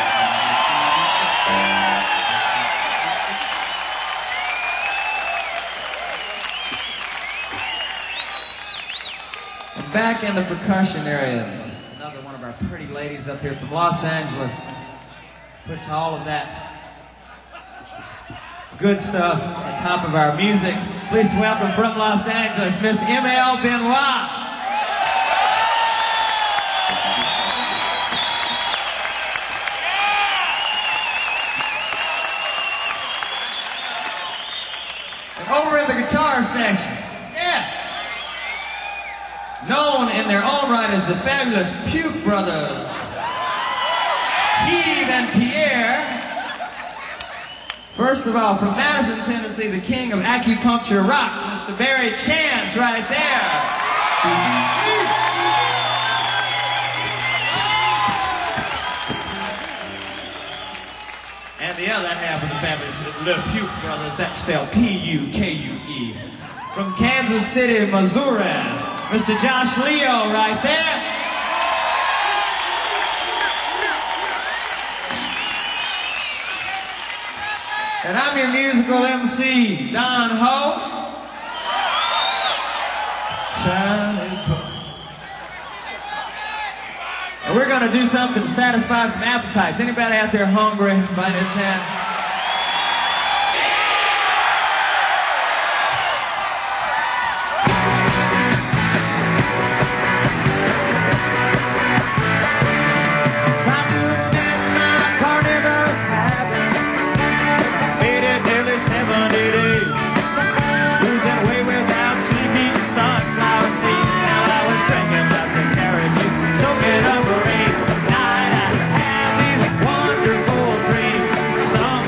Back in the percussion area, another one of our pretty ladies up here from Los Angeles puts all of that good stuff on top of our music. Please welcome from Los Angeles, Miss M L Benoit. And over in the guitar section, yes, known in their own right as the fabulous Puke Brothers, Heave and Pierre. First of all, from Madison, Tennessee, the king of acupuncture rock, Mister Barry Chance right there. And the other half of the fabulous Le Puke Brothers, that's spelled P U K U E. From Kansas City, Missouri, Mister Josh Leo right there. And I'm your musical M C, Don Ho. And we're going to do something to satisfy some appetites. Anybody out there hungry by any chance? Some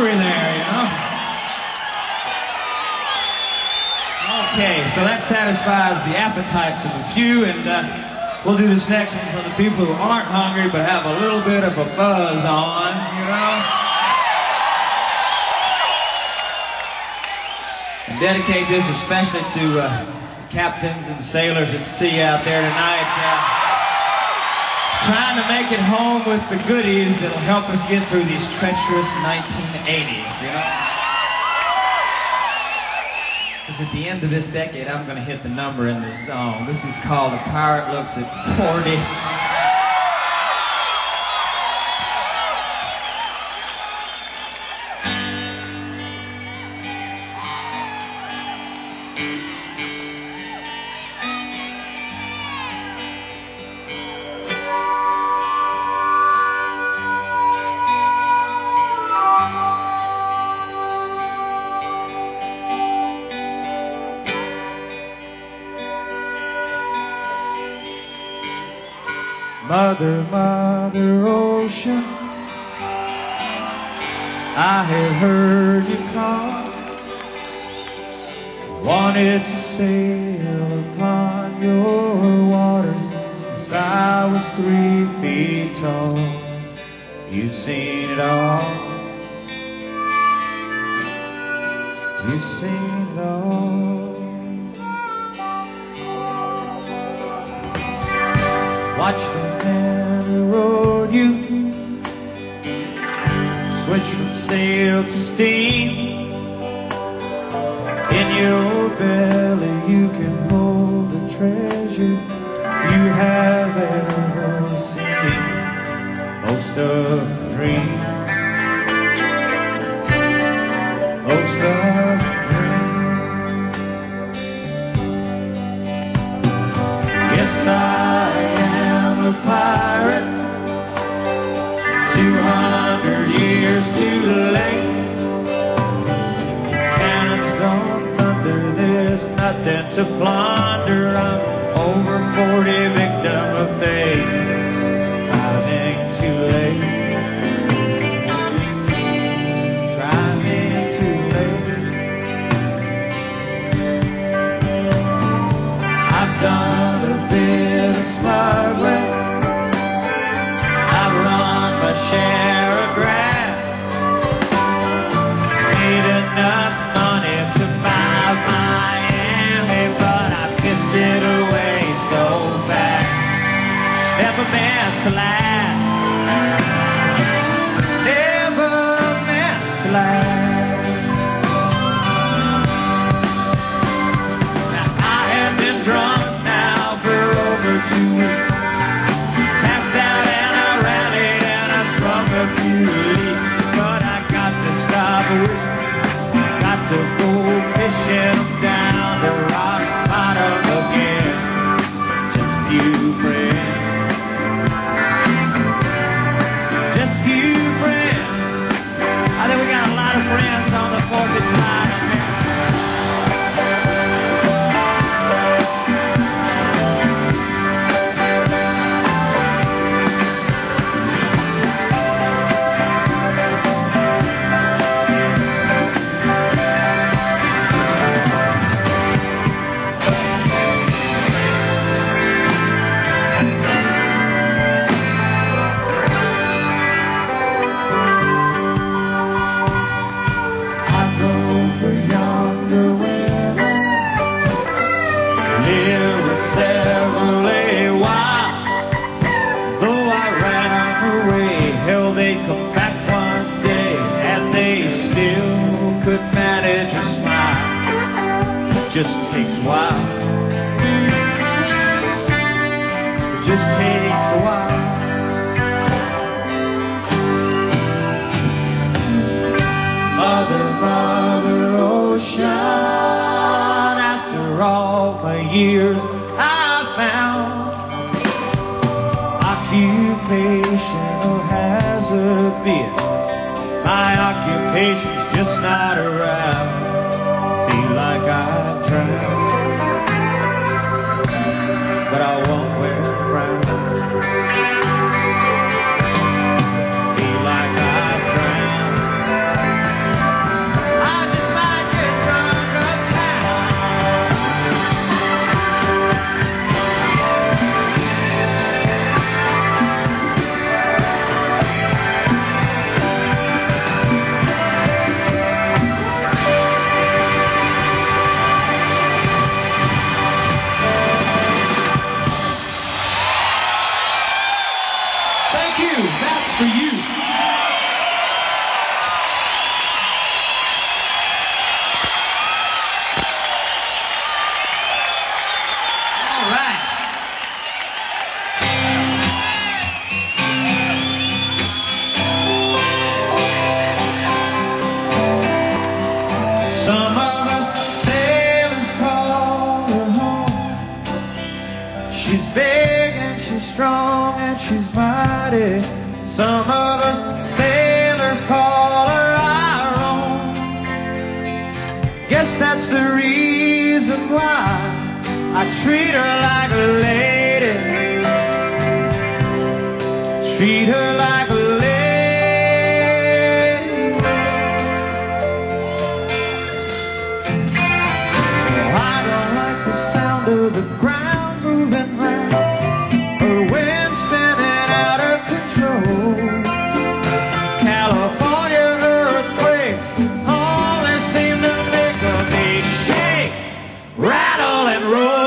hungry there, you know? Okay, so that satisfies the appetites of a few, and uh, we'll do this next one for the people who aren't hungry but have a little bit of a buzz on, you know? And dedicate this especially to uh, captains and sailors at sea out there tonight. Uh, trying to make it home with the goodies that'll help us get through these treacherous nineteen eighties, you know? Because at the end of this decade, I'm going to hit the number in this song. This is called A Pirate Looks at forty. Mother, Mother Ocean, I have heard you call. Wanted to sail upon your waters since I was three feet tall. You've seen it all. You've seen it all. Watch the man who rode you switch from sail to steam. In your belly you can hold the treasure you have ever seen. Most of the dream, most of the dream. Yes, I a pirate, two hundred years too late. Cannons don't thunder, there's nothing to plunder. I'm over forty, victim of fate, driving too late, driving too late. I've done a bit of smuggling, share a graft, made enough money to buy Miami, but I pissed it away so fast. It's never meant to last, never meant to last. Now I have been drunk now for over two weeks. But I got to stop wishing, got to go fishing down the rock bottom again. Just a few friends, just a few friends. I think we got a lot of friends on the fourth of July. Just takes a while. It just takes a while. Mother, Mother Ocean, after all my years I found occupation or hazard be it. My occupation's just not around. Feel like I've drowned, but I won't wear a crown. Feel like I've drowned, strong and she's mighty. Some of us sailors call her our own. Guess that's the reason why I treat her like a lady. Treat her like a lady. I don't like the sound of the ground moving round, or wind spinning out of control. California earthquakes only seem to make me shake, rattle and roll.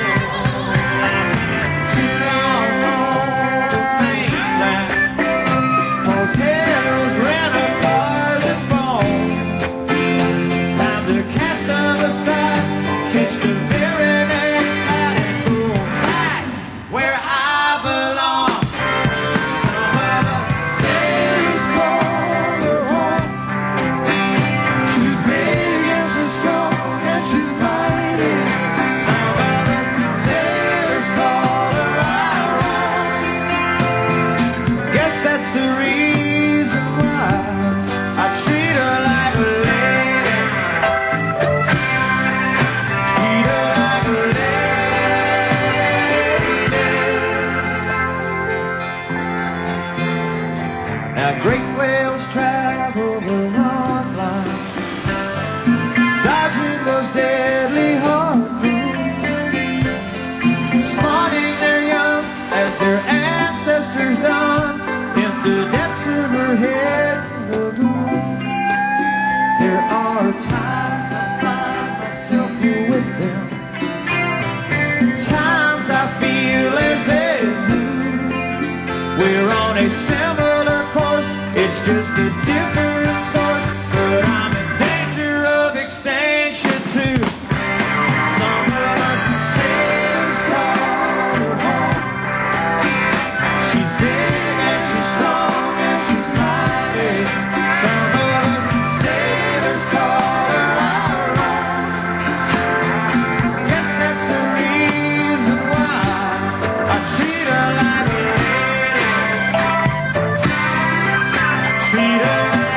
Hotels, rental cars and phones. Time to cast them aside, catch the very next tide and go back where I belong. Some of us sailors call her home. She's big and she's strong and she's mighty. Some of us sailors call her our own. Guess that's the reason why I treat her like a lady. Treat her like a lady. Now great whales travel the long line, dodging those deadly harpoons, spawning their young as their ancestors done in the depths of her head lagoon. There are times I find myself with them, times I feel as they do. We're on a similar course, it's just a different source, but I'm in danger of extinction too. Some of us sailors call her home. She's big and she's strong and she's mighty. Some of us sailors call her our own. Guess that's the reason why I treat her like a lady. Treat her like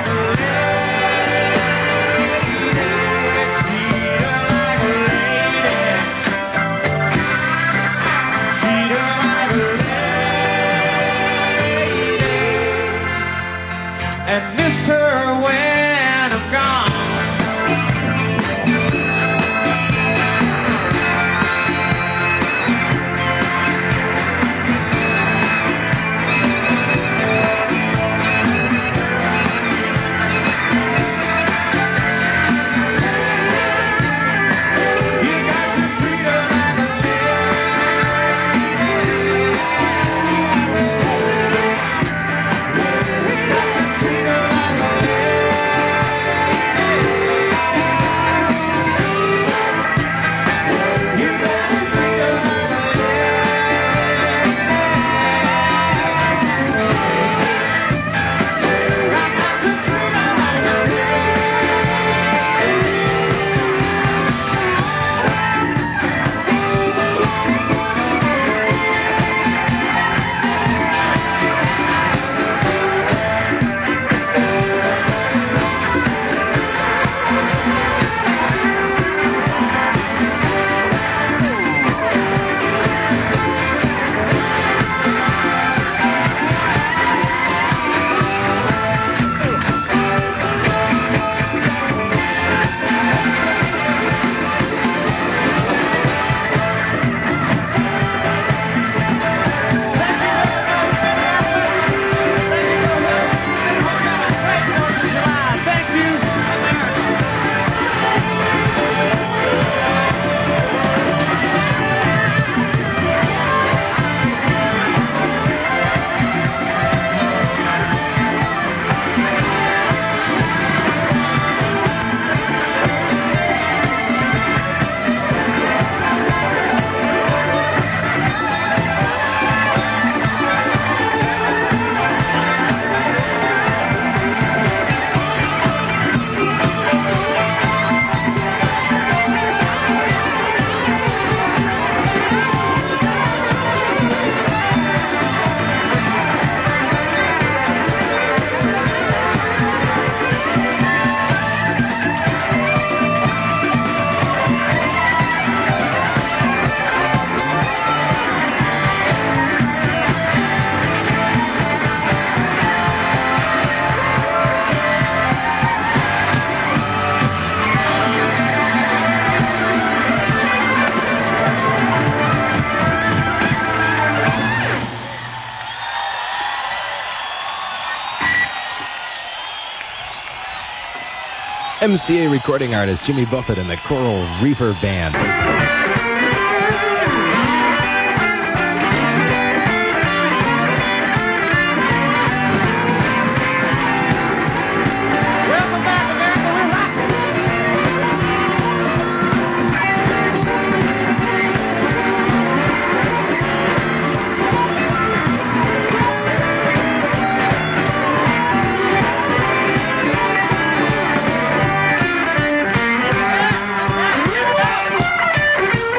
M C A recording artist Jimmy Buffett and the Coral Reefer Band. Welcome back, America. We're rocking. Here we go.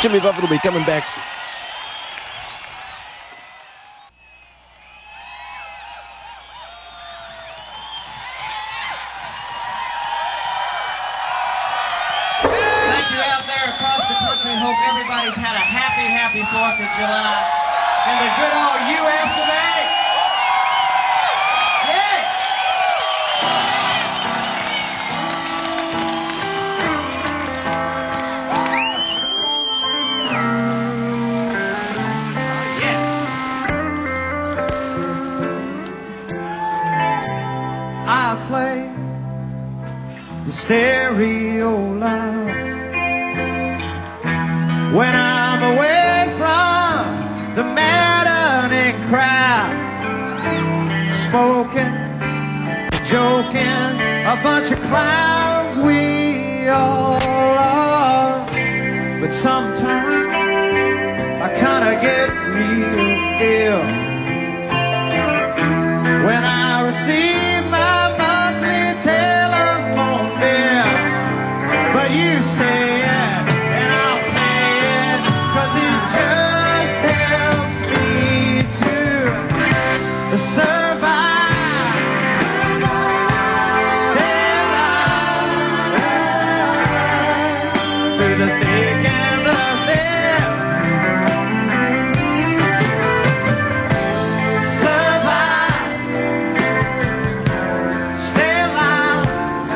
Jimmy Buffett will be coming back. Thank you out there across the country. Hope everybody's had a happy, happy fourth of July in the good old U S of A. I'll play the stereo loud when I'm away from the maddening crowds, smoking, joking, a bunch of clowns we all are. But sometimes I kinda get real ill when I receive my monthly telephone bill. But you say it, and I'll pay it, 'cause it just helps me to survive, stay alive, through the thick and the thin. Survive, stay alive.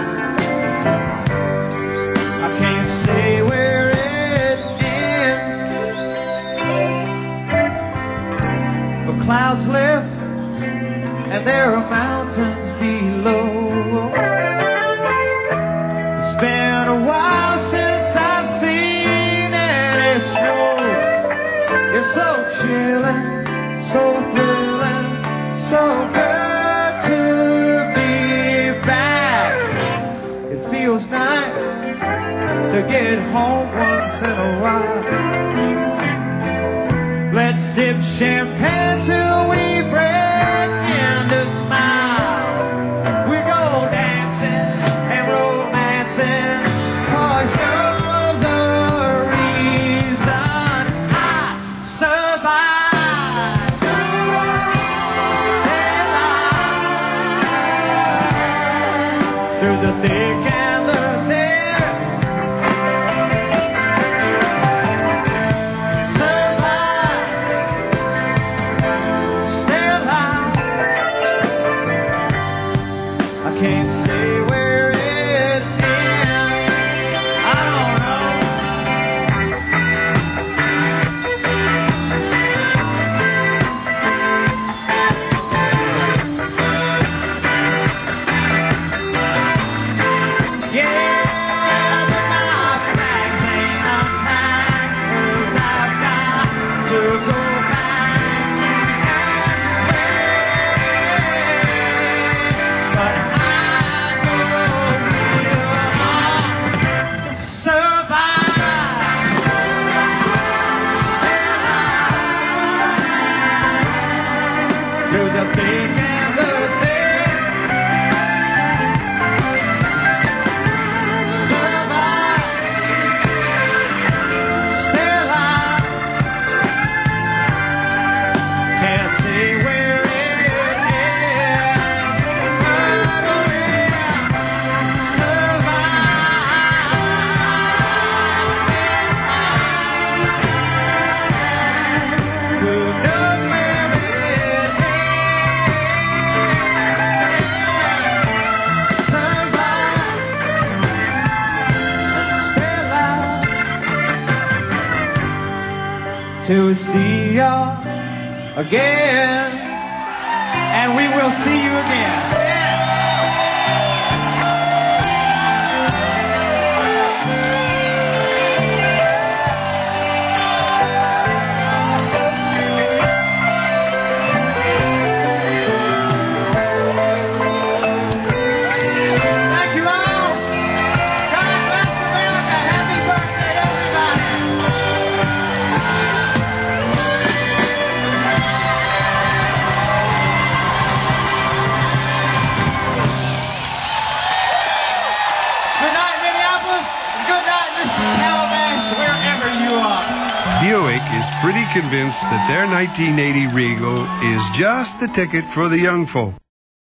I can't say where it ends, but clouds lift and there are mountains below. It's been a while since I've seen any snow. It's so chilling, so thrilling, so good to be back. It feels nice to get home once in a while. Let's sip champagne till we break into smile. We go dancing and romancing, 'cause you're the reason I survive. Stay alive through the thick and the thin. Survive, stay alive. I can't say where it ends. I don't know. Yeah, but my bags ain't unpacked, 'cause I've got to go back and wait. But I know we'll all survive, stay alive through the thick and the thin. Survive, stay alive. Can't see where it ends, but we'll survive. Who knows where it ends? Survive and stay alive to see you again, and we will see you again. Yeah. Thank you all. God bless America. Happy birthday, everybody. Buick is pretty convinced that their nineteen eighty Regal is just the ticket for the young folk.